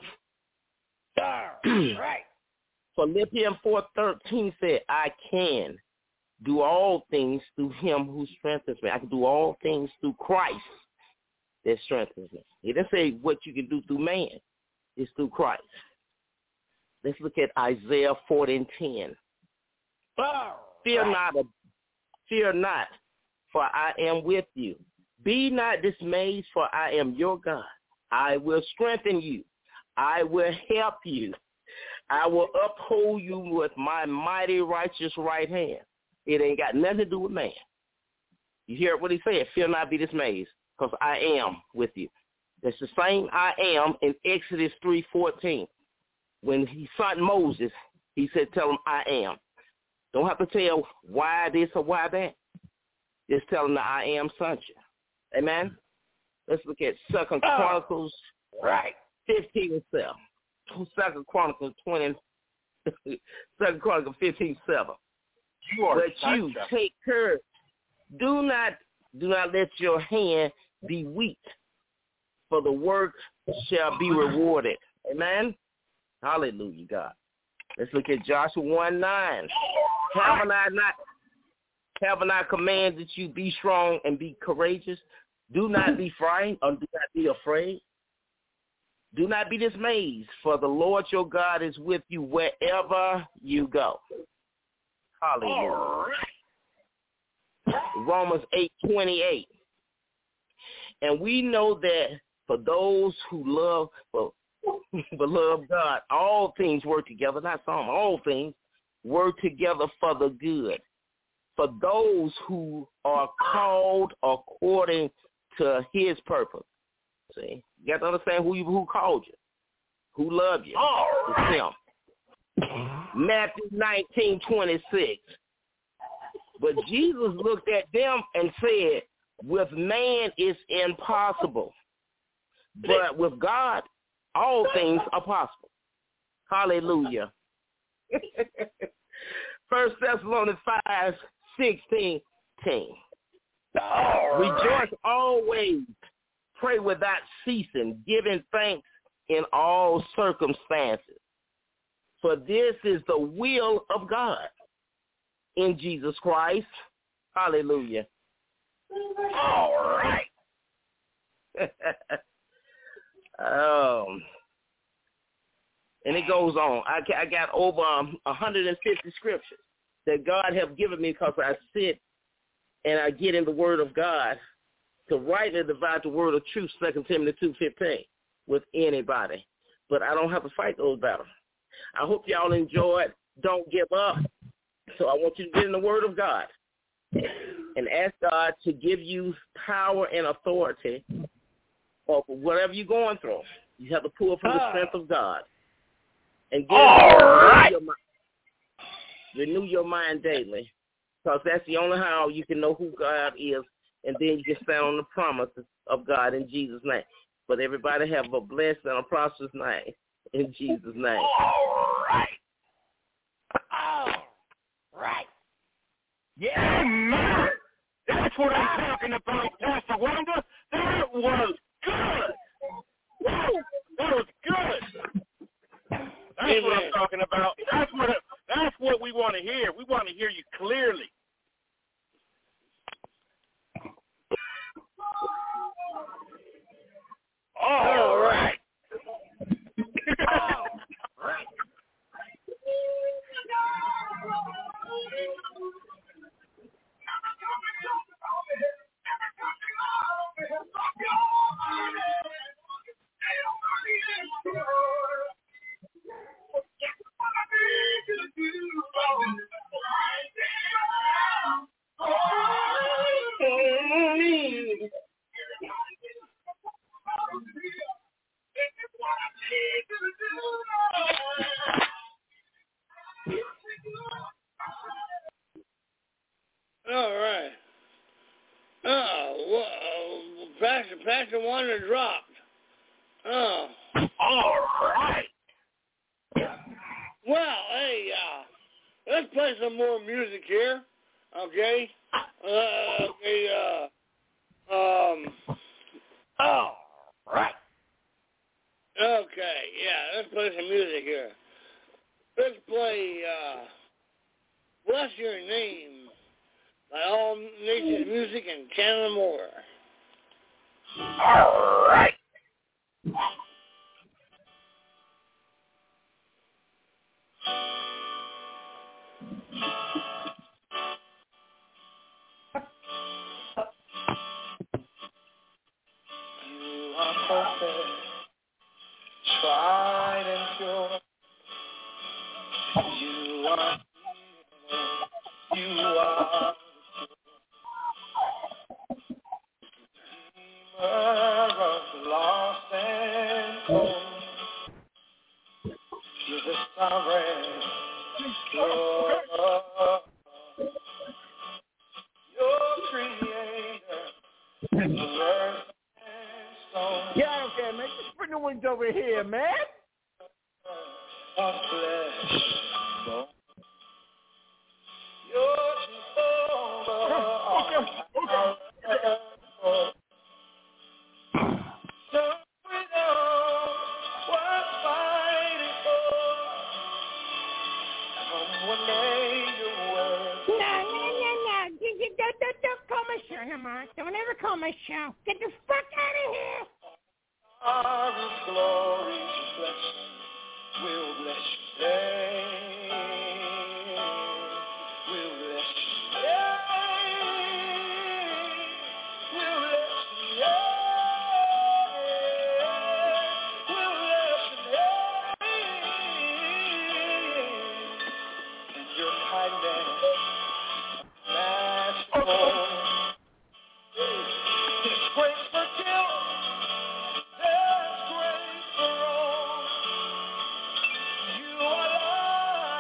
[SPEAKER 4] Right. Philippians four thirteen said, I can do all things through him who strengthens me. I can do all things through Christ that strengthens me. He didn't say what you can do through man. It's through Christ. Let's look at Isaiah forty and ten. Oh, fear right. not, fear not, for I am with you. Be not dismayed, for I am your God. I will strengthen you. I will help you. I will uphold you with my mighty righteous right hand. It ain't got nothing to do with man. You hear what he said? Fear not, be dismayed, because I am with you. That's the same I am in Exodus three fourteen. When he sent Moses, he said, tell him I am. Don't have to tell why this or why that. Just tell him that I am sent you. Amen? Let's look at Second oh, Chronicles right. fifteen and seven. Second Chronicles twenty. Second Chronicles fifteen seven. You are but you up. Take courage. Do not do not let your hand be weak, for the work shall be rewarded. Amen. Hallelujah, God. Let's look at Joshua one nine. Haven't I not haven't I commanded you be strong and be courageous? Do not be frightened or do not be afraid. Do not be dismayed, for the Lord your God is with you wherever you go. Hallelujah. Romans eight twenty-eight. And we know that for those who love, for, for love God, all things work together, not some, all things work together for the good. For those who are called according to his purpose. See, you got to understand who you, who called you, who loved you. It's him. Matthew nineteen twenty-six. But Jesus looked at them and said, With man, it's impossible. But with God, all things are possible. Hallelujah. First Thessalonians five, sixteen.
[SPEAKER 6] All
[SPEAKER 4] Rejoice
[SPEAKER 6] right.
[SPEAKER 4] always, pray without ceasing, giving thanks in all circumstances. For this is the will of God in Jesus Christ. Hallelujah.
[SPEAKER 6] All right.
[SPEAKER 4] um, and it goes on. I, I got over um, one hundred fifty scriptures that God have given me because I sit and I get in the Word of God to rightly divide the word of truth, Second Timothy two fifteen, with anybody. But I don't have to fight those battles. I hope y'all enjoyed. Don't give up. So I want you to get in the Word of God and ask God to give you power and authority over whatever you're going through. You have to pull from the strength of God. And get
[SPEAKER 6] All right.
[SPEAKER 4] your mind. Renew your mind daily, because that's the only how you can know who God is, and then you can stand on the promises of God in Jesus' name. But everybody have a blessed and a prosperous night in Jesus' name.
[SPEAKER 6] All right. All right. Yeah, man. That's what I'm talking about, Pastor Wanda. That was good. Woo, that was good. That's
[SPEAKER 2] Amen.
[SPEAKER 6] what I'm talking about. That's what that's what we want to hear. We want to hear you clearly. All right. All right.
[SPEAKER 2] All right. Oh, well, uh, Pastor, Pastor Wonder dropped. Oh.
[SPEAKER 6] All right.
[SPEAKER 2] Well, hey, uh, let's play some more music here, okay? Uh, okay, uh, um,
[SPEAKER 6] All right.
[SPEAKER 2] okay, yeah, let's play some music here. Let's play, uh, Bless Your Name by All Nations Music and Chandler Moore.
[SPEAKER 6] All right.
[SPEAKER 3] You are perfect, tried and pure. You are healing. You are Redeemer of lost and cold. You're the sovereign Lord. Your creator, the earth and stone.
[SPEAKER 5] Yeah, I don't care, man. Just bring the wings over here, man.
[SPEAKER 3] Of flesh and bone. You're Jehovah. So we know what's fighting for. Come one day your word.
[SPEAKER 7] No, no, no, no. You, you, don't, don't, don't call my show no more. Don't ever call my show. Get the fuck out of here.
[SPEAKER 3] Our glory to bless. We'll bless your name. We'll bless your name. We'll bless your name. We'll bless your name. And your kindness matchful. His grace for guilt. There's grace for all. You are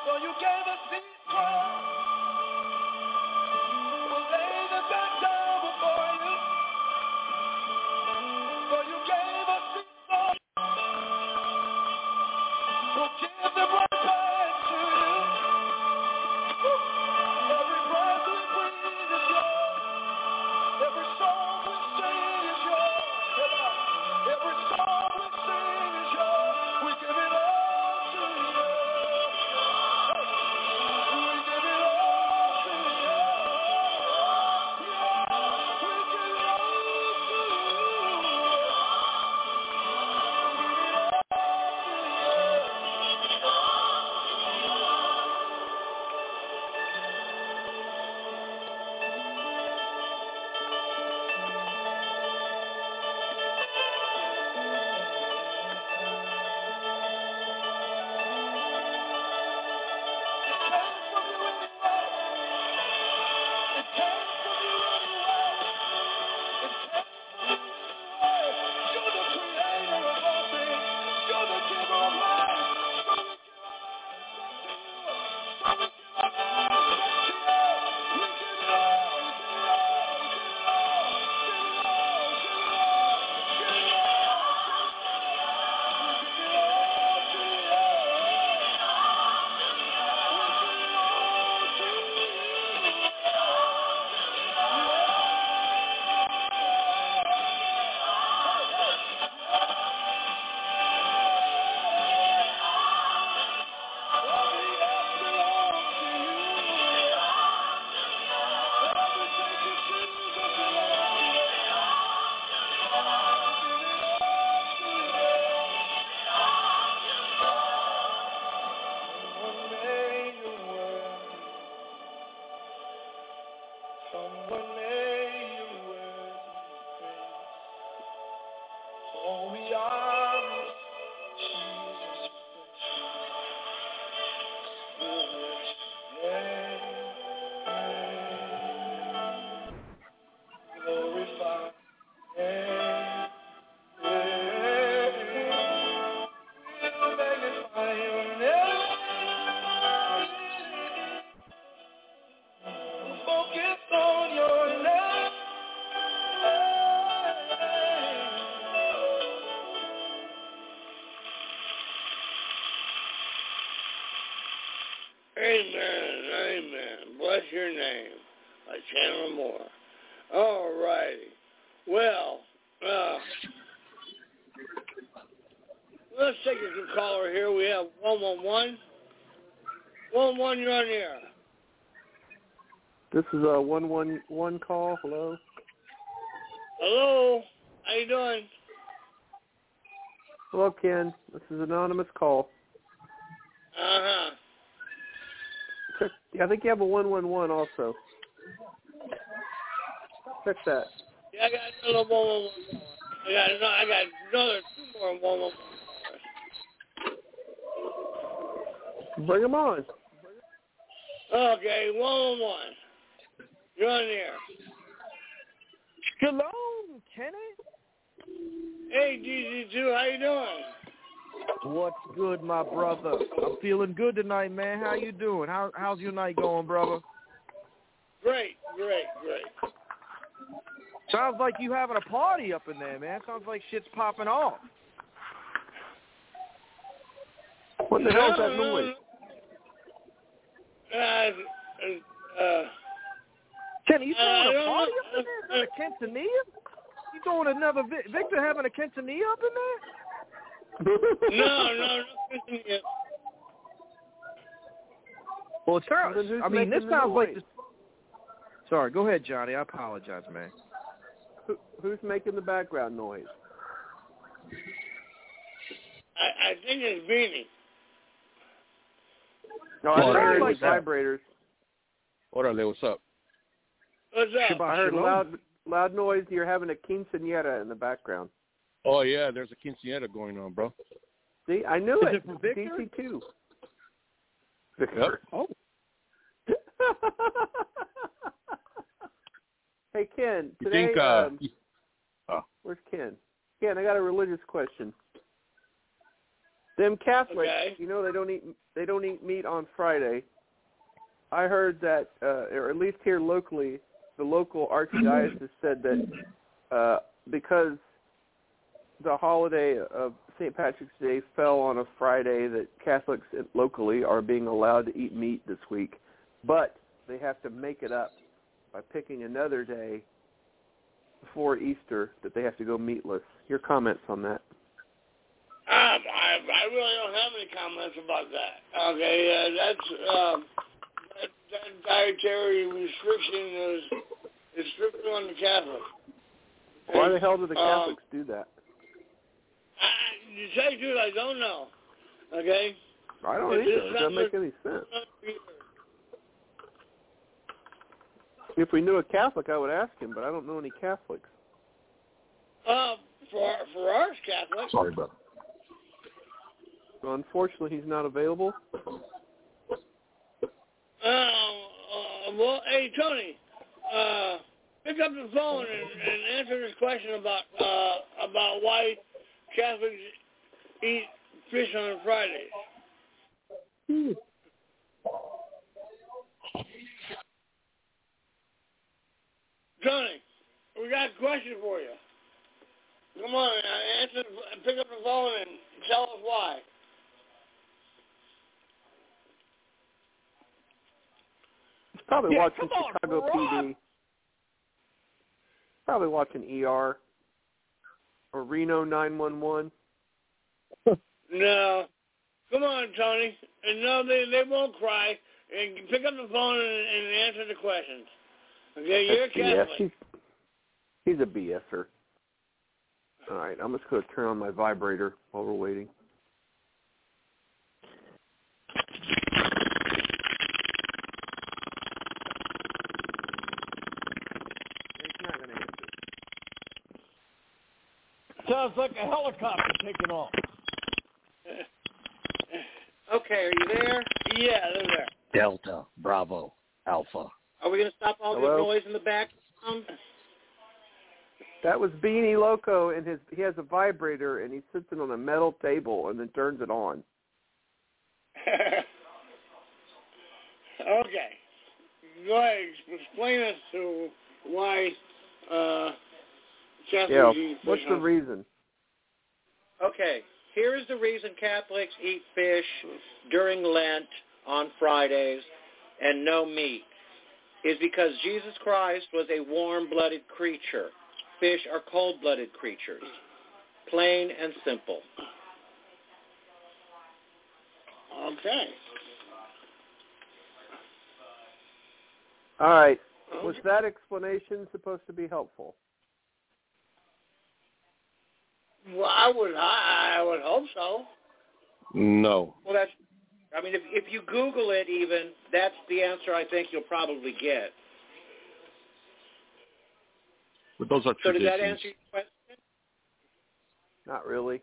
[SPEAKER 3] For you gave us these words. We'll lay them back down before you. For you gave us these songs. We'll give them right back to you. Every breath we breathe is yours. Every song we sing is yours. Come on. Every song we sing is yours. We give it all to you. We give it all to you. We give it all to
[SPEAKER 2] Amen, amen. Bless your name. I channel more. All righty. Well, uh, let's take a caller here. We have one one one. one one, you're on the air.
[SPEAKER 8] This is a one one one call. Hello?
[SPEAKER 2] Hello? How you doing?
[SPEAKER 8] Hello, Ken. This is an anonymous call.
[SPEAKER 2] Uh-huh.
[SPEAKER 8] Check, I think you have a one one one also. Check that.
[SPEAKER 2] Yeah, I got another one one one. I got another, I got another two more one one one.
[SPEAKER 8] Bring them on.
[SPEAKER 2] Okay, one one one. You're on the air.
[SPEAKER 5] Shalom, Kenny.
[SPEAKER 2] Hey, D Z two, how you doing?
[SPEAKER 5] What's good, my brother? I'm feeling good tonight, man. How you doing? How how's your night going, brother?
[SPEAKER 2] Great, great, great.
[SPEAKER 5] Sounds like you having a party up in there, man. Sounds like shit's popping off.
[SPEAKER 8] What the hell is that noise?
[SPEAKER 2] Uh, uh,
[SPEAKER 5] Kenny, you throwing
[SPEAKER 2] uh,
[SPEAKER 5] a party up in there? Is that a quinceanera? You throwing another Vi- Victor having a quinceanera up in there?
[SPEAKER 2] no, no, no.
[SPEAKER 5] Well, it sounds.
[SPEAKER 8] Then who's
[SPEAKER 5] I mean, this
[SPEAKER 8] making the
[SPEAKER 5] sounds like.
[SPEAKER 8] noise?
[SPEAKER 5] The, sorry, go ahead, Johnny. I apologize, man.
[SPEAKER 8] Who, who's making the background noise?
[SPEAKER 2] I, I think it's Beanie.
[SPEAKER 8] No, I
[SPEAKER 5] Well,
[SPEAKER 8] heard it
[SPEAKER 5] like
[SPEAKER 8] was
[SPEAKER 5] that.
[SPEAKER 8] vibrators.
[SPEAKER 9] Orale, what's up?
[SPEAKER 2] What's up?
[SPEAKER 5] Shabbat
[SPEAKER 8] I heard
[SPEAKER 5] shalom.
[SPEAKER 8] loud, loud noise. You're having a quinceañera in the background.
[SPEAKER 9] Oh, yeah, there's a quinceañera going on, bro.
[SPEAKER 8] See, I knew
[SPEAKER 5] Is
[SPEAKER 8] it.
[SPEAKER 5] it for Victor?
[SPEAKER 8] D C two.
[SPEAKER 9] Yep.
[SPEAKER 8] Oh. Hey, Ken.
[SPEAKER 9] You
[SPEAKER 8] Today,
[SPEAKER 9] think, uh,
[SPEAKER 8] um,
[SPEAKER 9] oh.
[SPEAKER 8] where's Ken? Ken, I got a religious question. Them Catholics,
[SPEAKER 2] Okay.
[SPEAKER 8] you know, they don't eat they don't eat meat on Friday. I heard that, uh, or at least here locally, the local archdiocese said that uh, because the holiday of Saint Patrick's Day fell on a Friday, that Catholics locally are being allowed to eat meat this week, but they have to make it up by picking another day before Easter that they have to go meatless. Your comments on that?
[SPEAKER 2] Um, I, I really don't have any comments about that. Okay, uh, that's um, that, that dietary restriction is is strictly on the Catholics. Okay?
[SPEAKER 8] Why the hell do the
[SPEAKER 2] um,
[SPEAKER 8] Catholics do that?
[SPEAKER 2] I, to tell you the truth, I don't know. Okay.
[SPEAKER 8] I don't
[SPEAKER 2] It's
[SPEAKER 8] either.
[SPEAKER 2] just
[SPEAKER 8] It doesn't make any sense.
[SPEAKER 2] something-
[SPEAKER 8] If we knew a Catholic, I would ask him, but I don't know any Catholics.
[SPEAKER 2] Uh, for for ours Catholics.
[SPEAKER 9] Sorry, brother.
[SPEAKER 8] So unfortunately, he's not available.
[SPEAKER 2] Um, uh, well, hey Tony, uh, pick up the phone and, and answer this question about uh about why Catholics eat fish on Fridays.
[SPEAKER 8] Hmm.
[SPEAKER 2] Tony, we got a question for you. Come on, uh, answer, pick up the phone and tell us why.
[SPEAKER 8] He's probably
[SPEAKER 5] Yeah,
[SPEAKER 8] watching
[SPEAKER 5] come on,
[SPEAKER 8] Chicago P
[SPEAKER 5] Rob.
[SPEAKER 8] D. Probably watching E R or Reno nine one one.
[SPEAKER 2] No. Come on, Tony. And no, they they won't cry. And pick up the phone and, and answer the questions. Okay, you're a
[SPEAKER 8] Yeah,
[SPEAKER 2] Catholic.
[SPEAKER 8] he's, he's a BSer. All right, I'm just going to turn on my vibrator while we're waiting. He's not going to answer.
[SPEAKER 5] Sounds like a helicopter taking off.
[SPEAKER 10] Okay, are you there?
[SPEAKER 2] Yeah, they're there.
[SPEAKER 11] Delta, Bravo, Alpha.
[SPEAKER 10] Are we going to stop all
[SPEAKER 8] Hello?
[SPEAKER 10] this noise in the background?
[SPEAKER 8] That was Beanie Loco, and his he has a vibrator, and he sits it on a metal table and then turns it on.
[SPEAKER 2] Okay. Go ahead. Explain us to why uh, Catholics
[SPEAKER 8] Yeah,
[SPEAKER 2] eat
[SPEAKER 8] what's
[SPEAKER 2] fish
[SPEAKER 8] the
[SPEAKER 2] on-
[SPEAKER 8] reason?
[SPEAKER 10] Okay, here is the reason Catholics eat fish during Lent on Fridays and no meat. Is because Jesus Christ was a warm-blooded creature. Fish are cold-blooded creatures. Plain and simple.
[SPEAKER 2] Okay.
[SPEAKER 8] All right. Was that explanation supposed to be helpful?
[SPEAKER 2] Well, I would, I, I would hope so.
[SPEAKER 9] No.
[SPEAKER 10] Well, that's, I mean, if, if you Google it even, that's the answer I think you'll probably get.
[SPEAKER 9] But those are
[SPEAKER 10] So does
[SPEAKER 9] traditions.
[SPEAKER 10] that answer your question?
[SPEAKER 8] Not really.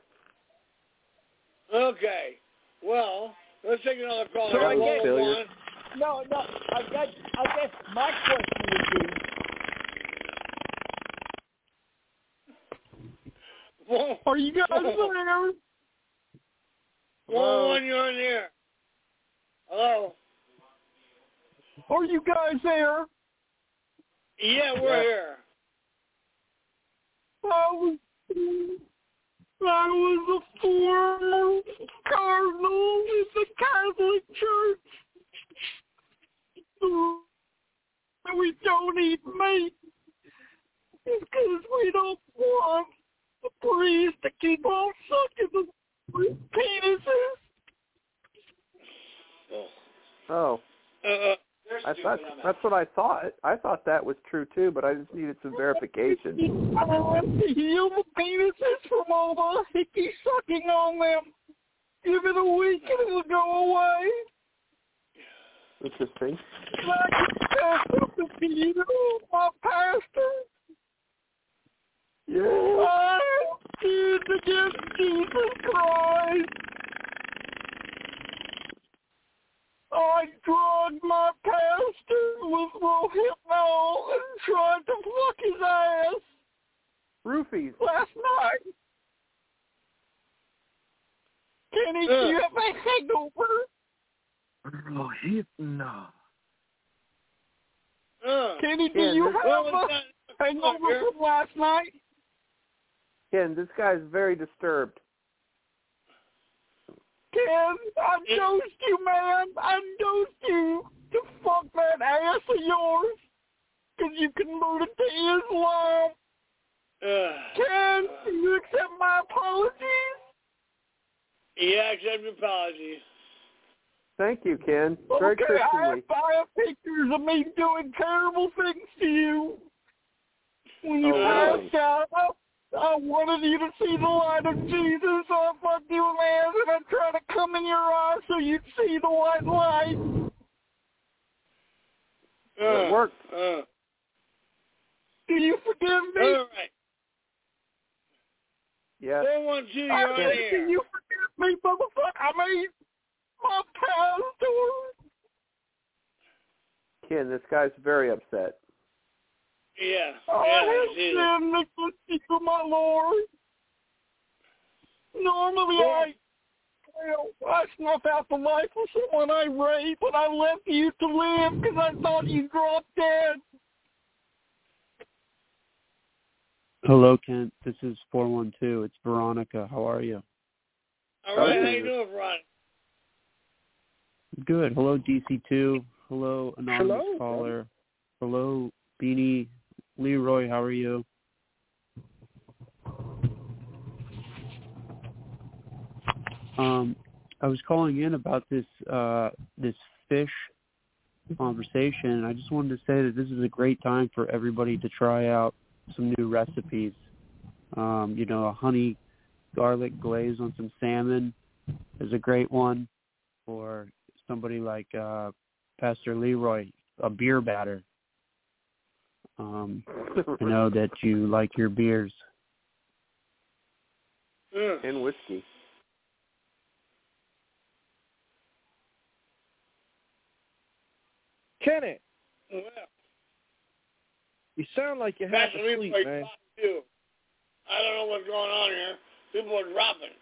[SPEAKER 2] Okay. Well, let's take another call.
[SPEAKER 5] So I
[SPEAKER 2] One,
[SPEAKER 5] guess-
[SPEAKER 2] one,
[SPEAKER 8] failure.
[SPEAKER 5] No, no, I guess, I guess my question would be,
[SPEAKER 2] one.
[SPEAKER 5] are you guys there?
[SPEAKER 2] One,
[SPEAKER 8] Hello?
[SPEAKER 2] one, you're in the air. Hello?
[SPEAKER 5] Are you guys there?
[SPEAKER 2] Yeah, we're
[SPEAKER 8] Yeah.
[SPEAKER 2] here.
[SPEAKER 5] I was, I was a former cardinal in the Catholic Church. We don't eat meat because we don't want the priest to keep on sucking the penises.
[SPEAKER 8] Oh,
[SPEAKER 2] Uh,
[SPEAKER 8] I thought that's what I thought. I thought that was true too, but I just needed some verification.
[SPEAKER 5] Heal the penises from all the hickey sucking on them. Give it a week and it'll go away.
[SPEAKER 8] Interesting.
[SPEAKER 5] I confess to you, my pastor.
[SPEAKER 8] Yeah.
[SPEAKER 5] I sinned against Jesus Christ. I drugged my pastor with Rohypnol and tried to fuck his ass
[SPEAKER 8] Roofies.
[SPEAKER 5] last night. Kenny,
[SPEAKER 2] Uh.
[SPEAKER 5] do you have a hangover?
[SPEAKER 12] Oh, he, no.
[SPEAKER 2] Uh,
[SPEAKER 5] Kenny, do
[SPEAKER 8] Ken,
[SPEAKER 5] you
[SPEAKER 8] this-
[SPEAKER 5] have a hangover from last night?
[SPEAKER 8] Ken, this guy's very disturbed.
[SPEAKER 5] Ken, I dosed you, man. I dosed you to fuck that ass of yours because you converted to Islam.
[SPEAKER 2] Uh,
[SPEAKER 5] Ken, do you accept my apologies?
[SPEAKER 2] Yeah, I accept your apologies.
[SPEAKER 8] Thank you, Ken. Very
[SPEAKER 5] Okay, I have,
[SPEAKER 8] Christianly.
[SPEAKER 5] I have pictures of me doing terrible things to you. When you
[SPEAKER 8] Oh,
[SPEAKER 5] passed
[SPEAKER 8] really?
[SPEAKER 5] out, I, I wanted you to see the light of Jesus, so I fucked you in the ass, and I tried to come in your eyes so you'd see the white light.
[SPEAKER 2] Uh,
[SPEAKER 8] It worked.
[SPEAKER 2] Uh,
[SPEAKER 5] Do you forgive me?
[SPEAKER 2] all right.
[SPEAKER 8] Yeah.
[SPEAKER 2] four one two, you're
[SPEAKER 5] I
[SPEAKER 2] on
[SPEAKER 5] said,
[SPEAKER 2] air.
[SPEAKER 5] do you forgive me, motherfucker? I mean, my pastor.
[SPEAKER 8] Ken, this guy's very upset.
[SPEAKER 2] Yeah.
[SPEAKER 5] I
[SPEAKER 2] yeah,
[SPEAKER 5] have
[SPEAKER 2] it is.
[SPEAKER 5] sinned against you, my Lord. Normally I, well, I snuff out the life of someone I raped, but I left you to live because I thought you dropped dead.
[SPEAKER 13] Hello, Kent. This is four one two. It's Veronica. How are you?
[SPEAKER 2] All right, how you doing, Veronica?
[SPEAKER 13] Good. Hello, D C two. Hello, anonymous
[SPEAKER 12] Hello,
[SPEAKER 13] caller. Hello, Beanie. Leroy, how are you? Um, I was calling in about this uh, this fish conversation. I just wanted to say that this is a great time for everybody to try out some new recipes. Um, you know, a honey garlic glaze on some salmon is a great one. Or somebody like uh, Pastor Leroy, a beer batter. Um, I know that you like your beers.
[SPEAKER 2] Mm.
[SPEAKER 8] And whiskey.
[SPEAKER 12] Kenny,
[SPEAKER 2] Well,
[SPEAKER 12] you sound like you're half
[SPEAKER 2] Pastor
[SPEAKER 12] asleep,
[SPEAKER 2] Leroy
[SPEAKER 12] man.
[SPEAKER 2] talking to you. I don't know what's going on here. People are dropping.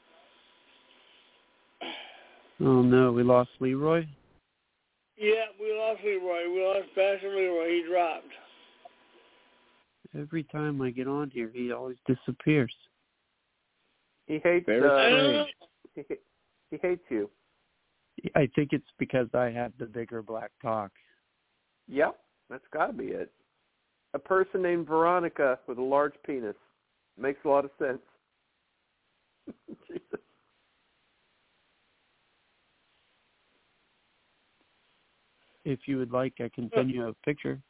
[SPEAKER 13] Oh, no, we lost Leroy?
[SPEAKER 2] Yeah, we lost Leroy. We lost Pastor Leroy. He dropped.
[SPEAKER 13] Every time I get on here, he always disappears.
[SPEAKER 8] He hates.
[SPEAKER 12] Very
[SPEAKER 8] Uh,
[SPEAKER 12] strange.
[SPEAKER 8] he, he hates you.
[SPEAKER 13] I think it's because I have the bigger black cock.
[SPEAKER 8] Yep, that's got to be it. A person named Veronica with a large penis. Makes a lot of sense. Jesus.
[SPEAKER 13] If you would like, I can send you a picture.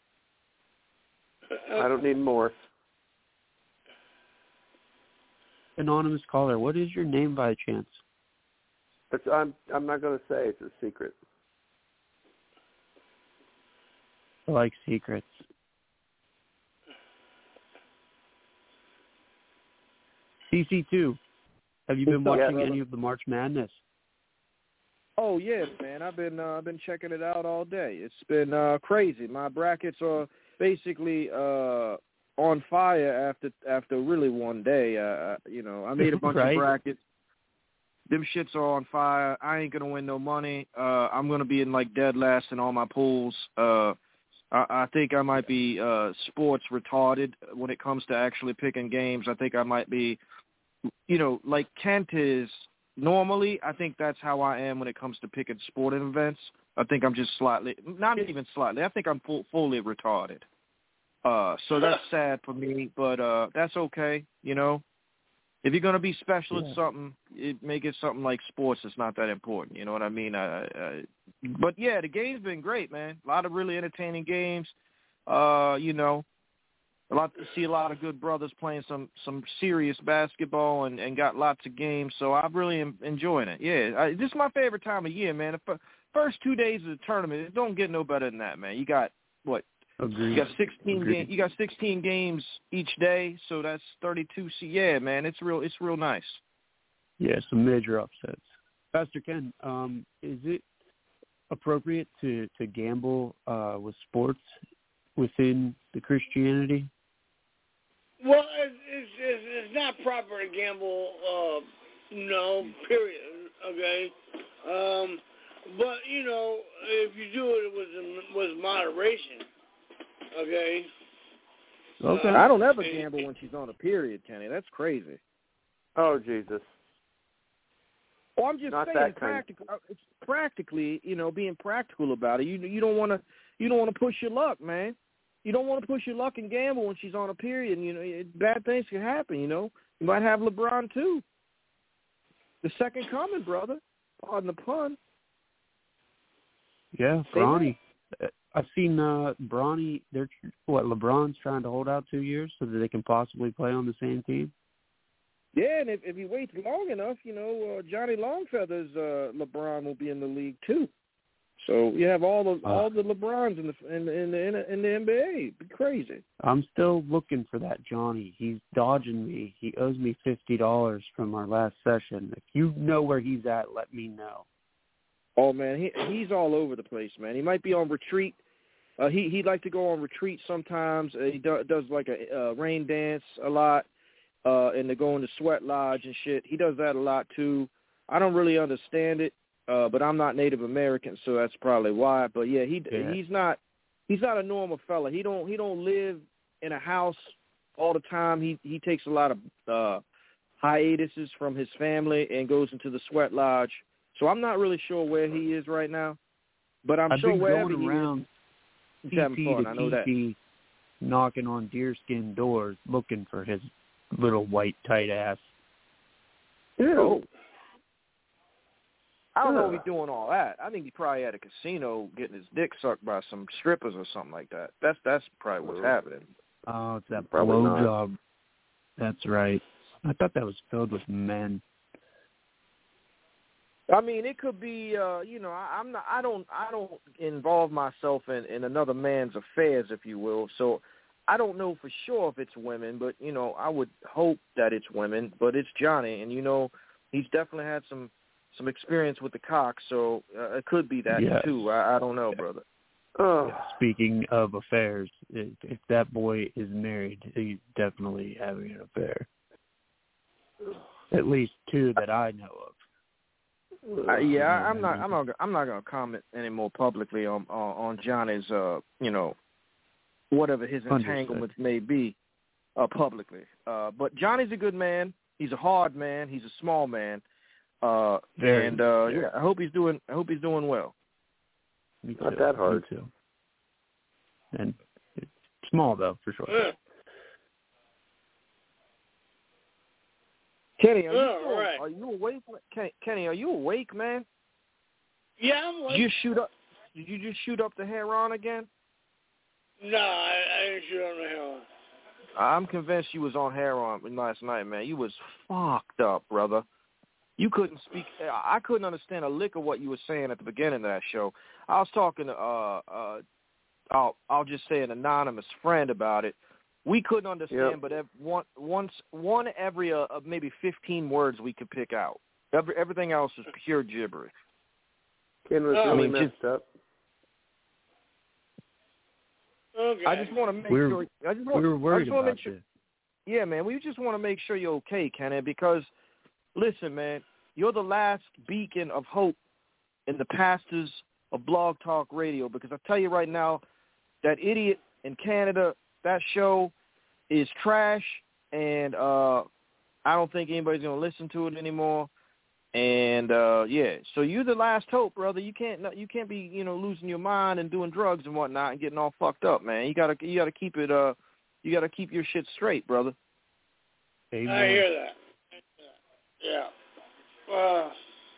[SPEAKER 8] I don't need more.
[SPEAKER 13] Anonymous caller, what is your name by chance?
[SPEAKER 8] It's, I'm I'm not going to say. It's a secret.
[SPEAKER 13] I like secrets. C C two, have you been
[SPEAKER 12] What's up,
[SPEAKER 13] watching
[SPEAKER 12] brother?
[SPEAKER 13] any of the March Madness?
[SPEAKER 12] Oh yeah, man. I've been uh, I've been checking it out all day. It's been uh, crazy. My brackets are basically uh, on fire after after really one day. Uh, you know, I made a bunch
[SPEAKER 13] Right.
[SPEAKER 12] of brackets. Them shits are on fire. I ain't gonna win no money. Uh, I'm gonna be in like dead last in all my pools. Uh, I, I think I might be uh, sports retarded when it comes to actually picking games. I think I might be, you know, like Kent is normally. I think that's how I am when it comes to picking sporting events. I think I'm just slightly, not even slightly. I think I'm full, fully retarded. Uh, so that's sad for me, but uh, that's okay. You know, if you're gonna be special
[SPEAKER 13] Yeah.
[SPEAKER 12] at something, it, make it something like sports. It's not that important. You know what I mean? I, I, but yeah, the game's been great, man. A lot of really entertaining games. Uh, you know, a lot to see a lot of good brothers playing some some serious basketball and, and got lots of games. So I'm really am enjoying it. Yeah, I, this is my favorite time of year, man. The f- first two days of the tournament, it don't get no better than that, man. You got what?
[SPEAKER 13] Agreed.
[SPEAKER 12] You got sixteen
[SPEAKER 13] Agreed.
[SPEAKER 12] games. You got sixteen games each day, so that's thirty-two. C- yeah, man, it's real. It's real nice.
[SPEAKER 13] Yeah, some major upsets. Pastor Ken, um, is it appropriate to, to gamble uh, with sports within the Christianity?
[SPEAKER 2] Well, it's, it's, it's, it's not proper to gamble, uh, no, period, okay? Um, But, you know, if you do it with, with moderation, okay?
[SPEAKER 12] Okay.
[SPEAKER 2] Uh,
[SPEAKER 12] I don't ever gamble when she's on a period, Kenny. That's crazy.
[SPEAKER 8] Oh, Jesus.
[SPEAKER 12] Oh, I'm just
[SPEAKER 8] Not
[SPEAKER 12] saying,
[SPEAKER 8] that kind.
[SPEAKER 12] practical. It's practically, you know, being practical about it. You you don't want to you don't want to push your luck, man. You don't want to push your luck and gamble when she's on a period. And, you know, it, bad things can happen. You know, you might have LeBron too. The second coming, brother. Pardon the pun.
[SPEAKER 13] Yeah, Bronny. I've seen uh, Bronny. They're what LeBron's trying to hold out two years so that they can possibly play on the same team.
[SPEAKER 12] Yeah, and if, if he waits long enough, you know, uh, Johnny Longfeather's uh, LeBron will be in the league too. So you have all the uh, all the LeBrons in the in, in the in the N B A. It'd be crazy.
[SPEAKER 13] I'm still looking for that Johnny. He's dodging me. He owes me fifty dollars from our last session. If you know where he's at, let me know.
[SPEAKER 12] Oh man, he he's all over the place, man. He might be on retreat. Uh, he he'd like to go on retreat sometimes. Uh, he do, does like a uh, rain dance a lot. Uh, and to go in the sweat lodge and shit. He does that a lot too. I don't really understand it, uh, but I'm not Native American, so that's probably why. But yeah, he
[SPEAKER 13] yeah.
[SPEAKER 12] he's not he's not a normal fella. He don't he don't live in a house all the time. He he takes a lot of uh, hiatuses from his family and goes into the sweat lodge. So I'm not really sure where he is right now, but I'm
[SPEAKER 13] I've
[SPEAKER 12] sure
[SPEAKER 13] been
[SPEAKER 12] wherever
[SPEAKER 13] going
[SPEAKER 12] he
[SPEAKER 13] around
[SPEAKER 12] is, he's having fun.
[SPEAKER 13] to
[SPEAKER 12] I know that.
[SPEAKER 13] Knocking on deerskin doors, looking for his little white tight ass.
[SPEAKER 12] Ew. I don't know if he's doing all that. I think he's probably at a casino getting his dick sucked by some strippers or something like that. That's that's probably what's happening.
[SPEAKER 13] Oh, it's that
[SPEAKER 12] Probably
[SPEAKER 13] blow
[SPEAKER 12] not.
[SPEAKER 13] job. That's right. I thought that was filled with men.
[SPEAKER 12] I mean, it could be. Uh, you know, I, I'm not. I don't. I don't involve myself in, in another man's affairs, if you will. So I don't know for sure if it's women, but, you know, I would hope that it's women, but it's Johnny, and, you know, he's definitely had some, some experience with the cock, so uh, it could be that,
[SPEAKER 13] yes.
[SPEAKER 12] too. I, I don't know, brother.
[SPEAKER 13] Oh. Speaking of affairs, if, if that boy is married, he's definitely having an affair. At least two that I know of.
[SPEAKER 12] Uh, yeah, I, I'm not. I'm not. I'm not going to comment any more publicly on on, on Johnny's, uh, you know, whatever his entanglements
[SPEAKER 13] Understood.
[SPEAKER 12] may be, uh, publicly. Uh, but Johnny's a good man. He's a hard man. He's a small man. Uh,
[SPEAKER 13] Very,
[SPEAKER 12] and uh,
[SPEAKER 13] very.
[SPEAKER 12] yeah, I hope he's doing. I hope he's doing well.
[SPEAKER 13] Me too.
[SPEAKER 8] Not that hard.
[SPEAKER 13] Me too. And it's small though, for sure.
[SPEAKER 2] Yeah.
[SPEAKER 12] Kenny, are you,
[SPEAKER 2] Oh,
[SPEAKER 12] still,
[SPEAKER 2] right.
[SPEAKER 12] are you awake? Kenny, Kenny, are you awake, man?
[SPEAKER 2] Yeah, I'm like,
[SPEAKER 12] Did you shoot up? Did you just shoot up the Heron again?
[SPEAKER 2] no, I, I didn't shoot on the hell.
[SPEAKER 12] I'm convinced you was on Heron last night, man. You was fucked up, brother. You couldn't speak. I couldn't understand a lick of what you were saying at the beginning of that show. I was talking to, uh, uh, I'll, I'll just say an anonymous friend about it. We couldn't understand,
[SPEAKER 8] Yep.
[SPEAKER 12] but ev- one, once, one every uh, uh, maybe fifteen words we could pick out. Every, everything else was pure gibberish.
[SPEAKER 8] Ken was
[SPEAKER 2] Oh.
[SPEAKER 8] really
[SPEAKER 12] I mean,
[SPEAKER 8] messed
[SPEAKER 12] just-
[SPEAKER 8] up.
[SPEAKER 2] Okay.
[SPEAKER 12] I just want to make
[SPEAKER 13] We're-
[SPEAKER 12] sure. I just want,
[SPEAKER 13] We were
[SPEAKER 12] I
[SPEAKER 13] worried
[SPEAKER 12] just want to
[SPEAKER 13] about
[SPEAKER 12] make sure.
[SPEAKER 13] this.
[SPEAKER 12] Yeah, man, we just want to make sure you're okay, Kenneth, because, listen, man, you're the last beacon of hope in the pastors of Blog Talk Radio, because I tell you right now, that idiot in Canada, that show is trash, and uh, I don't think anybody's going to listen to it anymore. And, uh, yeah, so you're the last hope, brother. You can't you can't be, you know, losing your mind and doing drugs and whatnot and getting all fucked up, man. You got to you got to keep it uh you got to keep your shit straight, brother.
[SPEAKER 13] Amen.
[SPEAKER 2] I hear that. Yeah. Uh,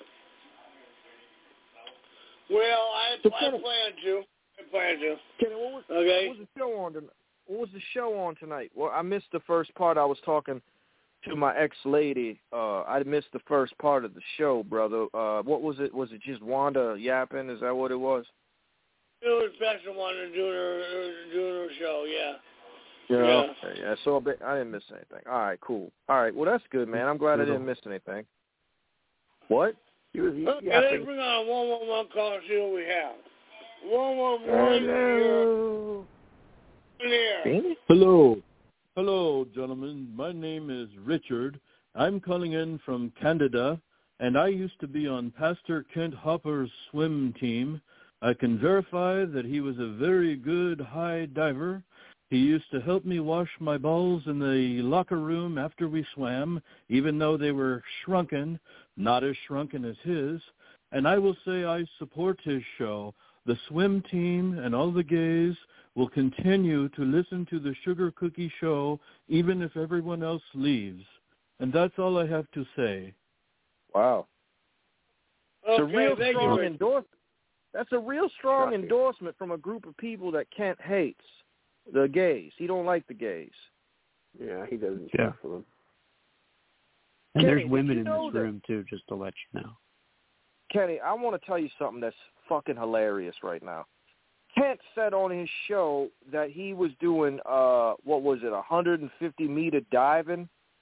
[SPEAKER 2] well, I,
[SPEAKER 12] So
[SPEAKER 2] I
[SPEAKER 12] Kenny-
[SPEAKER 2] plan to. I plan to.
[SPEAKER 12] Kenny, what was,
[SPEAKER 2] Okay.
[SPEAKER 12] what was the show on tonight? What was the show on tonight? Well, I missed the first part. I was talking to my ex-lady. Uh, I missed the first part of the show, brother. Uh, what was it? Was it just Wanda yapping? Is that what it was?
[SPEAKER 2] It was Pastor Wanda doing her, doing her show, yeah.
[SPEAKER 12] Yeah.
[SPEAKER 2] Yeah.
[SPEAKER 12] Okay, yeah. So a bit, I didn't miss anything. All right, cool. All right, well, that's good, man. I'm glad I didn't miss anything. What?
[SPEAKER 8] He was
[SPEAKER 2] Okay,
[SPEAKER 8] yapping.
[SPEAKER 2] let's bring on a one one one call and see what we have. one one one,
[SPEAKER 8] Hello.
[SPEAKER 2] you're in here.
[SPEAKER 14] Hello. Hello, gentlemen. My name is Richard. I'm calling in from Canada, and I used to be on Pastor Kent Hopper's swim team. I can verify that he was a very good high diver. He used to help me wash my balls in the locker room after we swam, even though they were shrunken, not as shrunken as his. And I will say I support his show. The swim team and all the gays will continue to listen to the Sugar Cookie Show, even if everyone else leaves. And that's all I have to say.
[SPEAKER 12] Wow. It's
[SPEAKER 2] Okay,
[SPEAKER 12] a real
[SPEAKER 2] thank
[SPEAKER 12] strong
[SPEAKER 2] you.
[SPEAKER 12] endorsement. That's a real strong
[SPEAKER 8] Shocking.
[SPEAKER 12] endorsement from a group of people that Kent hates. The gays. He don't like the gays.
[SPEAKER 8] Yeah, he doesn't
[SPEAKER 13] Yeah.
[SPEAKER 8] check for them.
[SPEAKER 13] And
[SPEAKER 12] Kenny,
[SPEAKER 13] there's
[SPEAKER 12] did
[SPEAKER 13] women
[SPEAKER 12] you
[SPEAKER 13] in
[SPEAKER 12] know
[SPEAKER 13] this
[SPEAKER 12] that-
[SPEAKER 13] room, too, just to let you know.
[SPEAKER 12] Kenny, I want to tell you something that's fucking hilarious right now. Kent said on his show that he was doing, uh, what was it, one hundred fifty meter diving.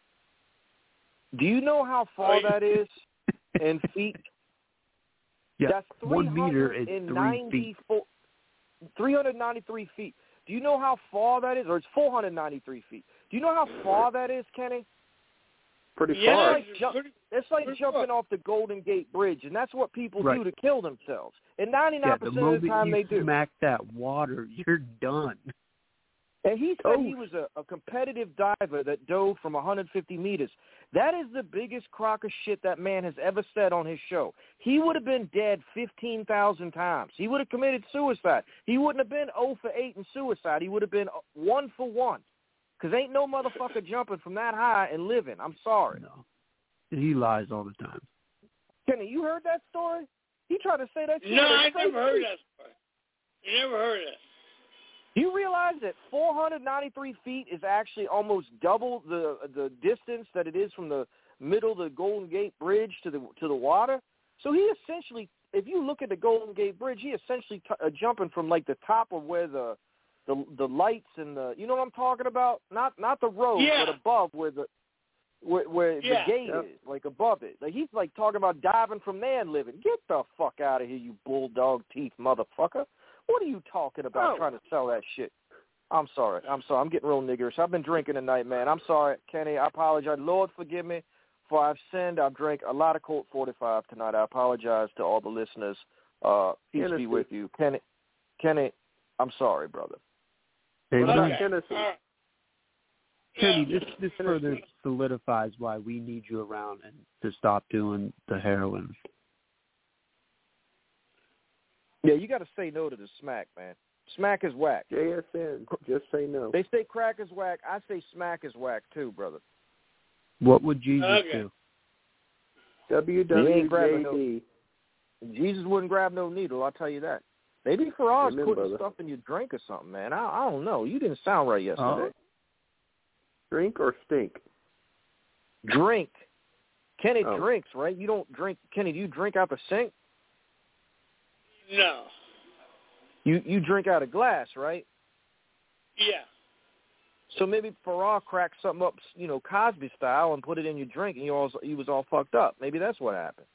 [SPEAKER 12] Do you know how far that is in feet?
[SPEAKER 13] Yeah,
[SPEAKER 12] That's
[SPEAKER 13] one meter is three feet.
[SPEAKER 12] three hundred ninety-three feet. Do you know how far that is? Or it's four hundred ninety-three feet. Do you know how far that is, Kenny?
[SPEAKER 8] Pretty
[SPEAKER 2] Yeah,
[SPEAKER 8] far.
[SPEAKER 12] It's like, ju- it's like
[SPEAKER 2] pretty
[SPEAKER 12] jumping
[SPEAKER 2] far.
[SPEAKER 12] off the Golden Gate Bridge, and that's what people
[SPEAKER 13] Right.
[SPEAKER 12] do to kill themselves. And ninety-nine
[SPEAKER 13] Yeah, the
[SPEAKER 12] percent of the
[SPEAKER 13] moment
[SPEAKER 12] time
[SPEAKER 13] you
[SPEAKER 12] they do.
[SPEAKER 13] smack that water, you're done.
[SPEAKER 12] And he said
[SPEAKER 13] Oh.
[SPEAKER 12] he was a, a competitive diver that dove from one hundred fifty meters. That is the biggest crock of shit that man has ever said on his show. He would have been dead fifteen thousand times. He would have committed suicide. He wouldn't have been zero for eight in suicide. He would have been one for one. Because ain't no motherfucker jumping from that high and living. I'm sorry.
[SPEAKER 13] No. He lies all the time.
[SPEAKER 12] Kenny, you heard that story? He tried to say that shit.
[SPEAKER 2] No,
[SPEAKER 12] with a
[SPEAKER 2] I
[SPEAKER 12] straight
[SPEAKER 2] never heard
[SPEAKER 12] face.
[SPEAKER 2] that story. You never heard it.
[SPEAKER 12] You realize that four hundred ninety-three feet is actually almost double the the distance that it is from the middle of the Golden Gate Bridge to the to the water? So he essentially, if you look at the Golden Gate Bridge, he essentially t- uh, jumping from like the top of where the the the lights and the, you know what I'm talking about? Not not the road,
[SPEAKER 2] Yeah.
[SPEAKER 12] but above where the where, where
[SPEAKER 2] Yeah.
[SPEAKER 12] the gate
[SPEAKER 8] Yep.
[SPEAKER 12] is, like above it. Like he's like talking about diving from there and living. Get the fuck out of here, you bulldog teeth motherfucker. What are you talking about
[SPEAKER 2] Oh.
[SPEAKER 12] trying to sell that shit? I'm sorry. I'm sorry. I'm getting real niggerish. I've been drinking tonight, man. I'm sorry, Kenny. I apologize. Lord, forgive me for I've sinned. I've drank a lot of Colt forty-five tonight. I apologize to all the listeners. Uh, peace
[SPEAKER 8] Hennessy.
[SPEAKER 12] be with you. Kenny, Kenny, I'm sorry, brother.
[SPEAKER 13] Hey,
[SPEAKER 8] What about
[SPEAKER 2] Okay.
[SPEAKER 8] Tennessee?
[SPEAKER 2] All right.
[SPEAKER 13] Kenny,
[SPEAKER 2] Yeah.
[SPEAKER 13] this this further solidifies why we need you around and to stop doing the heroin.
[SPEAKER 12] Yeah, you got to say no to the smack, man. Smack is whack.
[SPEAKER 8] J S N. Just say no.
[SPEAKER 12] They say crack is whack. I say smack is whack too, brother.
[SPEAKER 13] What would Jesus
[SPEAKER 2] Okay.
[SPEAKER 13] do?
[SPEAKER 8] W
[SPEAKER 12] He ain't grabbing
[SPEAKER 8] W J D.
[SPEAKER 12] Jesus wouldn't grab no needle, I'll tell you that. Maybe Faraz
[SPEAKER 8] Amen,
[SPEAKER 12] putting
[SPEAKER 8] brother.
[SPEAKER 12] stuff in your drink or something, man. I, I don't know. You didn't sound right yesterday.
[SPEAKER 8] Drink or stink?
[SPEAKER 12] Drink. Kenny
[SPEAKER 8] Oh.
[SPEAKER 12] drinks, right? You don't drink. Kenny, do you drink out the sink?
[SPEAKER 2] No.
[SPEAKER 12] You you drink out of glass, right?
[SPEAKER 2] Yeah.
[SPEAKER 12] So maybe Farah cracked something up, you know, Cosby style, and put it in your drink, and you all you was all fucked up. Maybe that's what happened.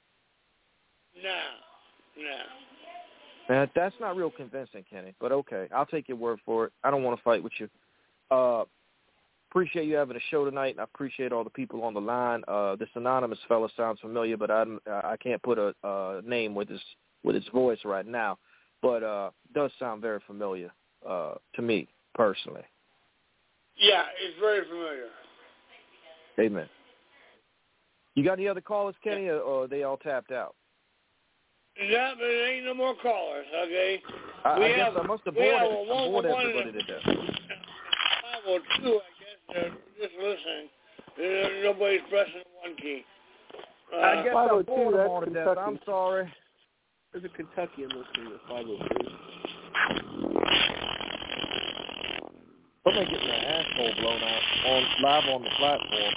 [SPEAKER 2] No. No.
[SPEAKER 12] Man, that's not real convincing, Kenny. But okay, I'll take your word for it. I don't want to fight with you. Uh, appreciate you having a show tonight, and I appreciate all the people on the line. Uh, this anonymous fella sounds familiar, but I I can't put a, a name with his with his voice right now. But uh, it does sound very familiar uh, to me personally.
[SPEAKER 2] Yeah, it's very familiar.
[SPEAKER 12] Amen. You got any other callers, Kenny, or, or are they all tapped out?
[SPEAKER 2] Yeah, but there ain't no more callers, okay?
[SPEAKER 12] I,
[SPEAKER 2] We
[SPEAKER 12] I guess
[SPEAKER 2] have-
[SPEAKER 12] I must have
[SPEAKER 2] we
[SPEAKER 12] bored,
[SPEAKER 2] have
[SPEAKER 12] it.
[SPEAKER 2] a
[SPEAKER 12] I
[SPEAKER 2] one
[SPEAKER 12] bored
[SPEAKER 2] for one
[SPEAKER 12] everybody
[SPEAKER 2] and
[SPEAKER 12] to death.
[SPEAKER 2] five oh two, I guess. They're just listening. There- Nobody's pressing one key. Uh,
[SPEAKER 12] I guess I
[SPEAKER 8] five oh two,
[SPEAKER 12] bored them
[SPEAKER 8] that's
[SPEAKER 12] all to death.
[SPEAKER 8] Kentucky.
[SPEAKER 12] I'm sorry.
[SPEAKER 8] There's a Kentuckian listening to five oh two.
[SPEAKER 12] Somebody getting their asshole blown out on live on the platform.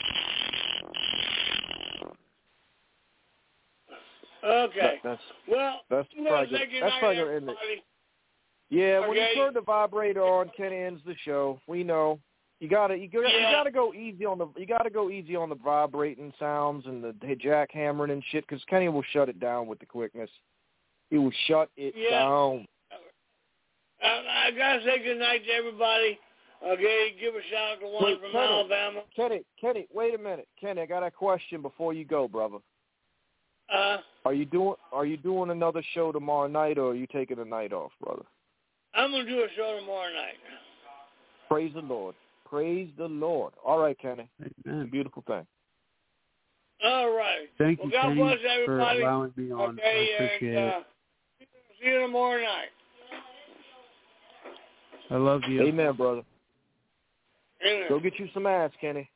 [SPEAKER 2] Okay.
[SPEAKER 12] That, that's
[SPEAKER 2] Well,
[SPEAKER 12] that's
[SPEAKER 2] I'm going to
[SPEAKER 12] probably
[SPEAKER 2] say good
[SPEAKER 12] that's
[SPEAKER 2] night,
[SPEAKER 12] probably gonna end it.
[SPEAKER 2] everybody.
[SPEAKER 12] Yeah, when you
[SPEAKER 2] Okay.
[SPEAKER 12] turn the vibrator on, Kenny ends the show. We know. You gotta you gotta,
[SPEAKER 2] Yeah.
[SPEAKER 12] you gotta go easy on the you gotta go easy on the vibrating sounds and the jackhammering and shit, because Kenny will shut it down with the quickness. He will shut it
[SPEAKER 2] Yeah.
[SPEAKER 12] down.
[SPEAKER 2] I, I got to say good night to everybody. Okay, give a shout out to one
[SPEAKER 12] Wait,
[SPEAKER 2] from
[SPEAKER 12] Kenny.
[SPEAKER 2] Alabama.
[SPEAKER 12] Kenny, Kenny, wait a minute. Kenny, I got a question before you go, brother.
[SPEAKER 2] Uh,
[SPEAKER 12] Are you doing Are you doing another show tomorrow night, or are you taking a night off, brother?
[SPEAKER 2] I'm going to do a show tomorrow night.
[SPEAKER 12] Praise the Lord. Praise the Lord. All right, Kenny.
[SPEAKER 13] Amen.
[SPEAKER 12] Beautiful thing.
[SPEAKER 2] All right.
[SPEAKER 13] Thank
[SPEAKER 2] well,
[SPEAKER 13] you,
[SPEAKER 2] God
[SPEAKER 13] Kenny,
[SPEAKER 2] bless everybody.
[SPEAKER 13] for allowing me on.
[SPEAKER 2] Okay,
[SPEAKER 13] I appreciate
[SPEAKER 2] and, uh,
[SPEAKER 13] it.
[SPEAKER 2] see you tomorrow night.
[SPEAKER 13] I love you.
[SPEAKER 12] Amen, brother.
[SPEAKER 2] Amen.
[SPEAKER 12] Go get you some ass, Kenny.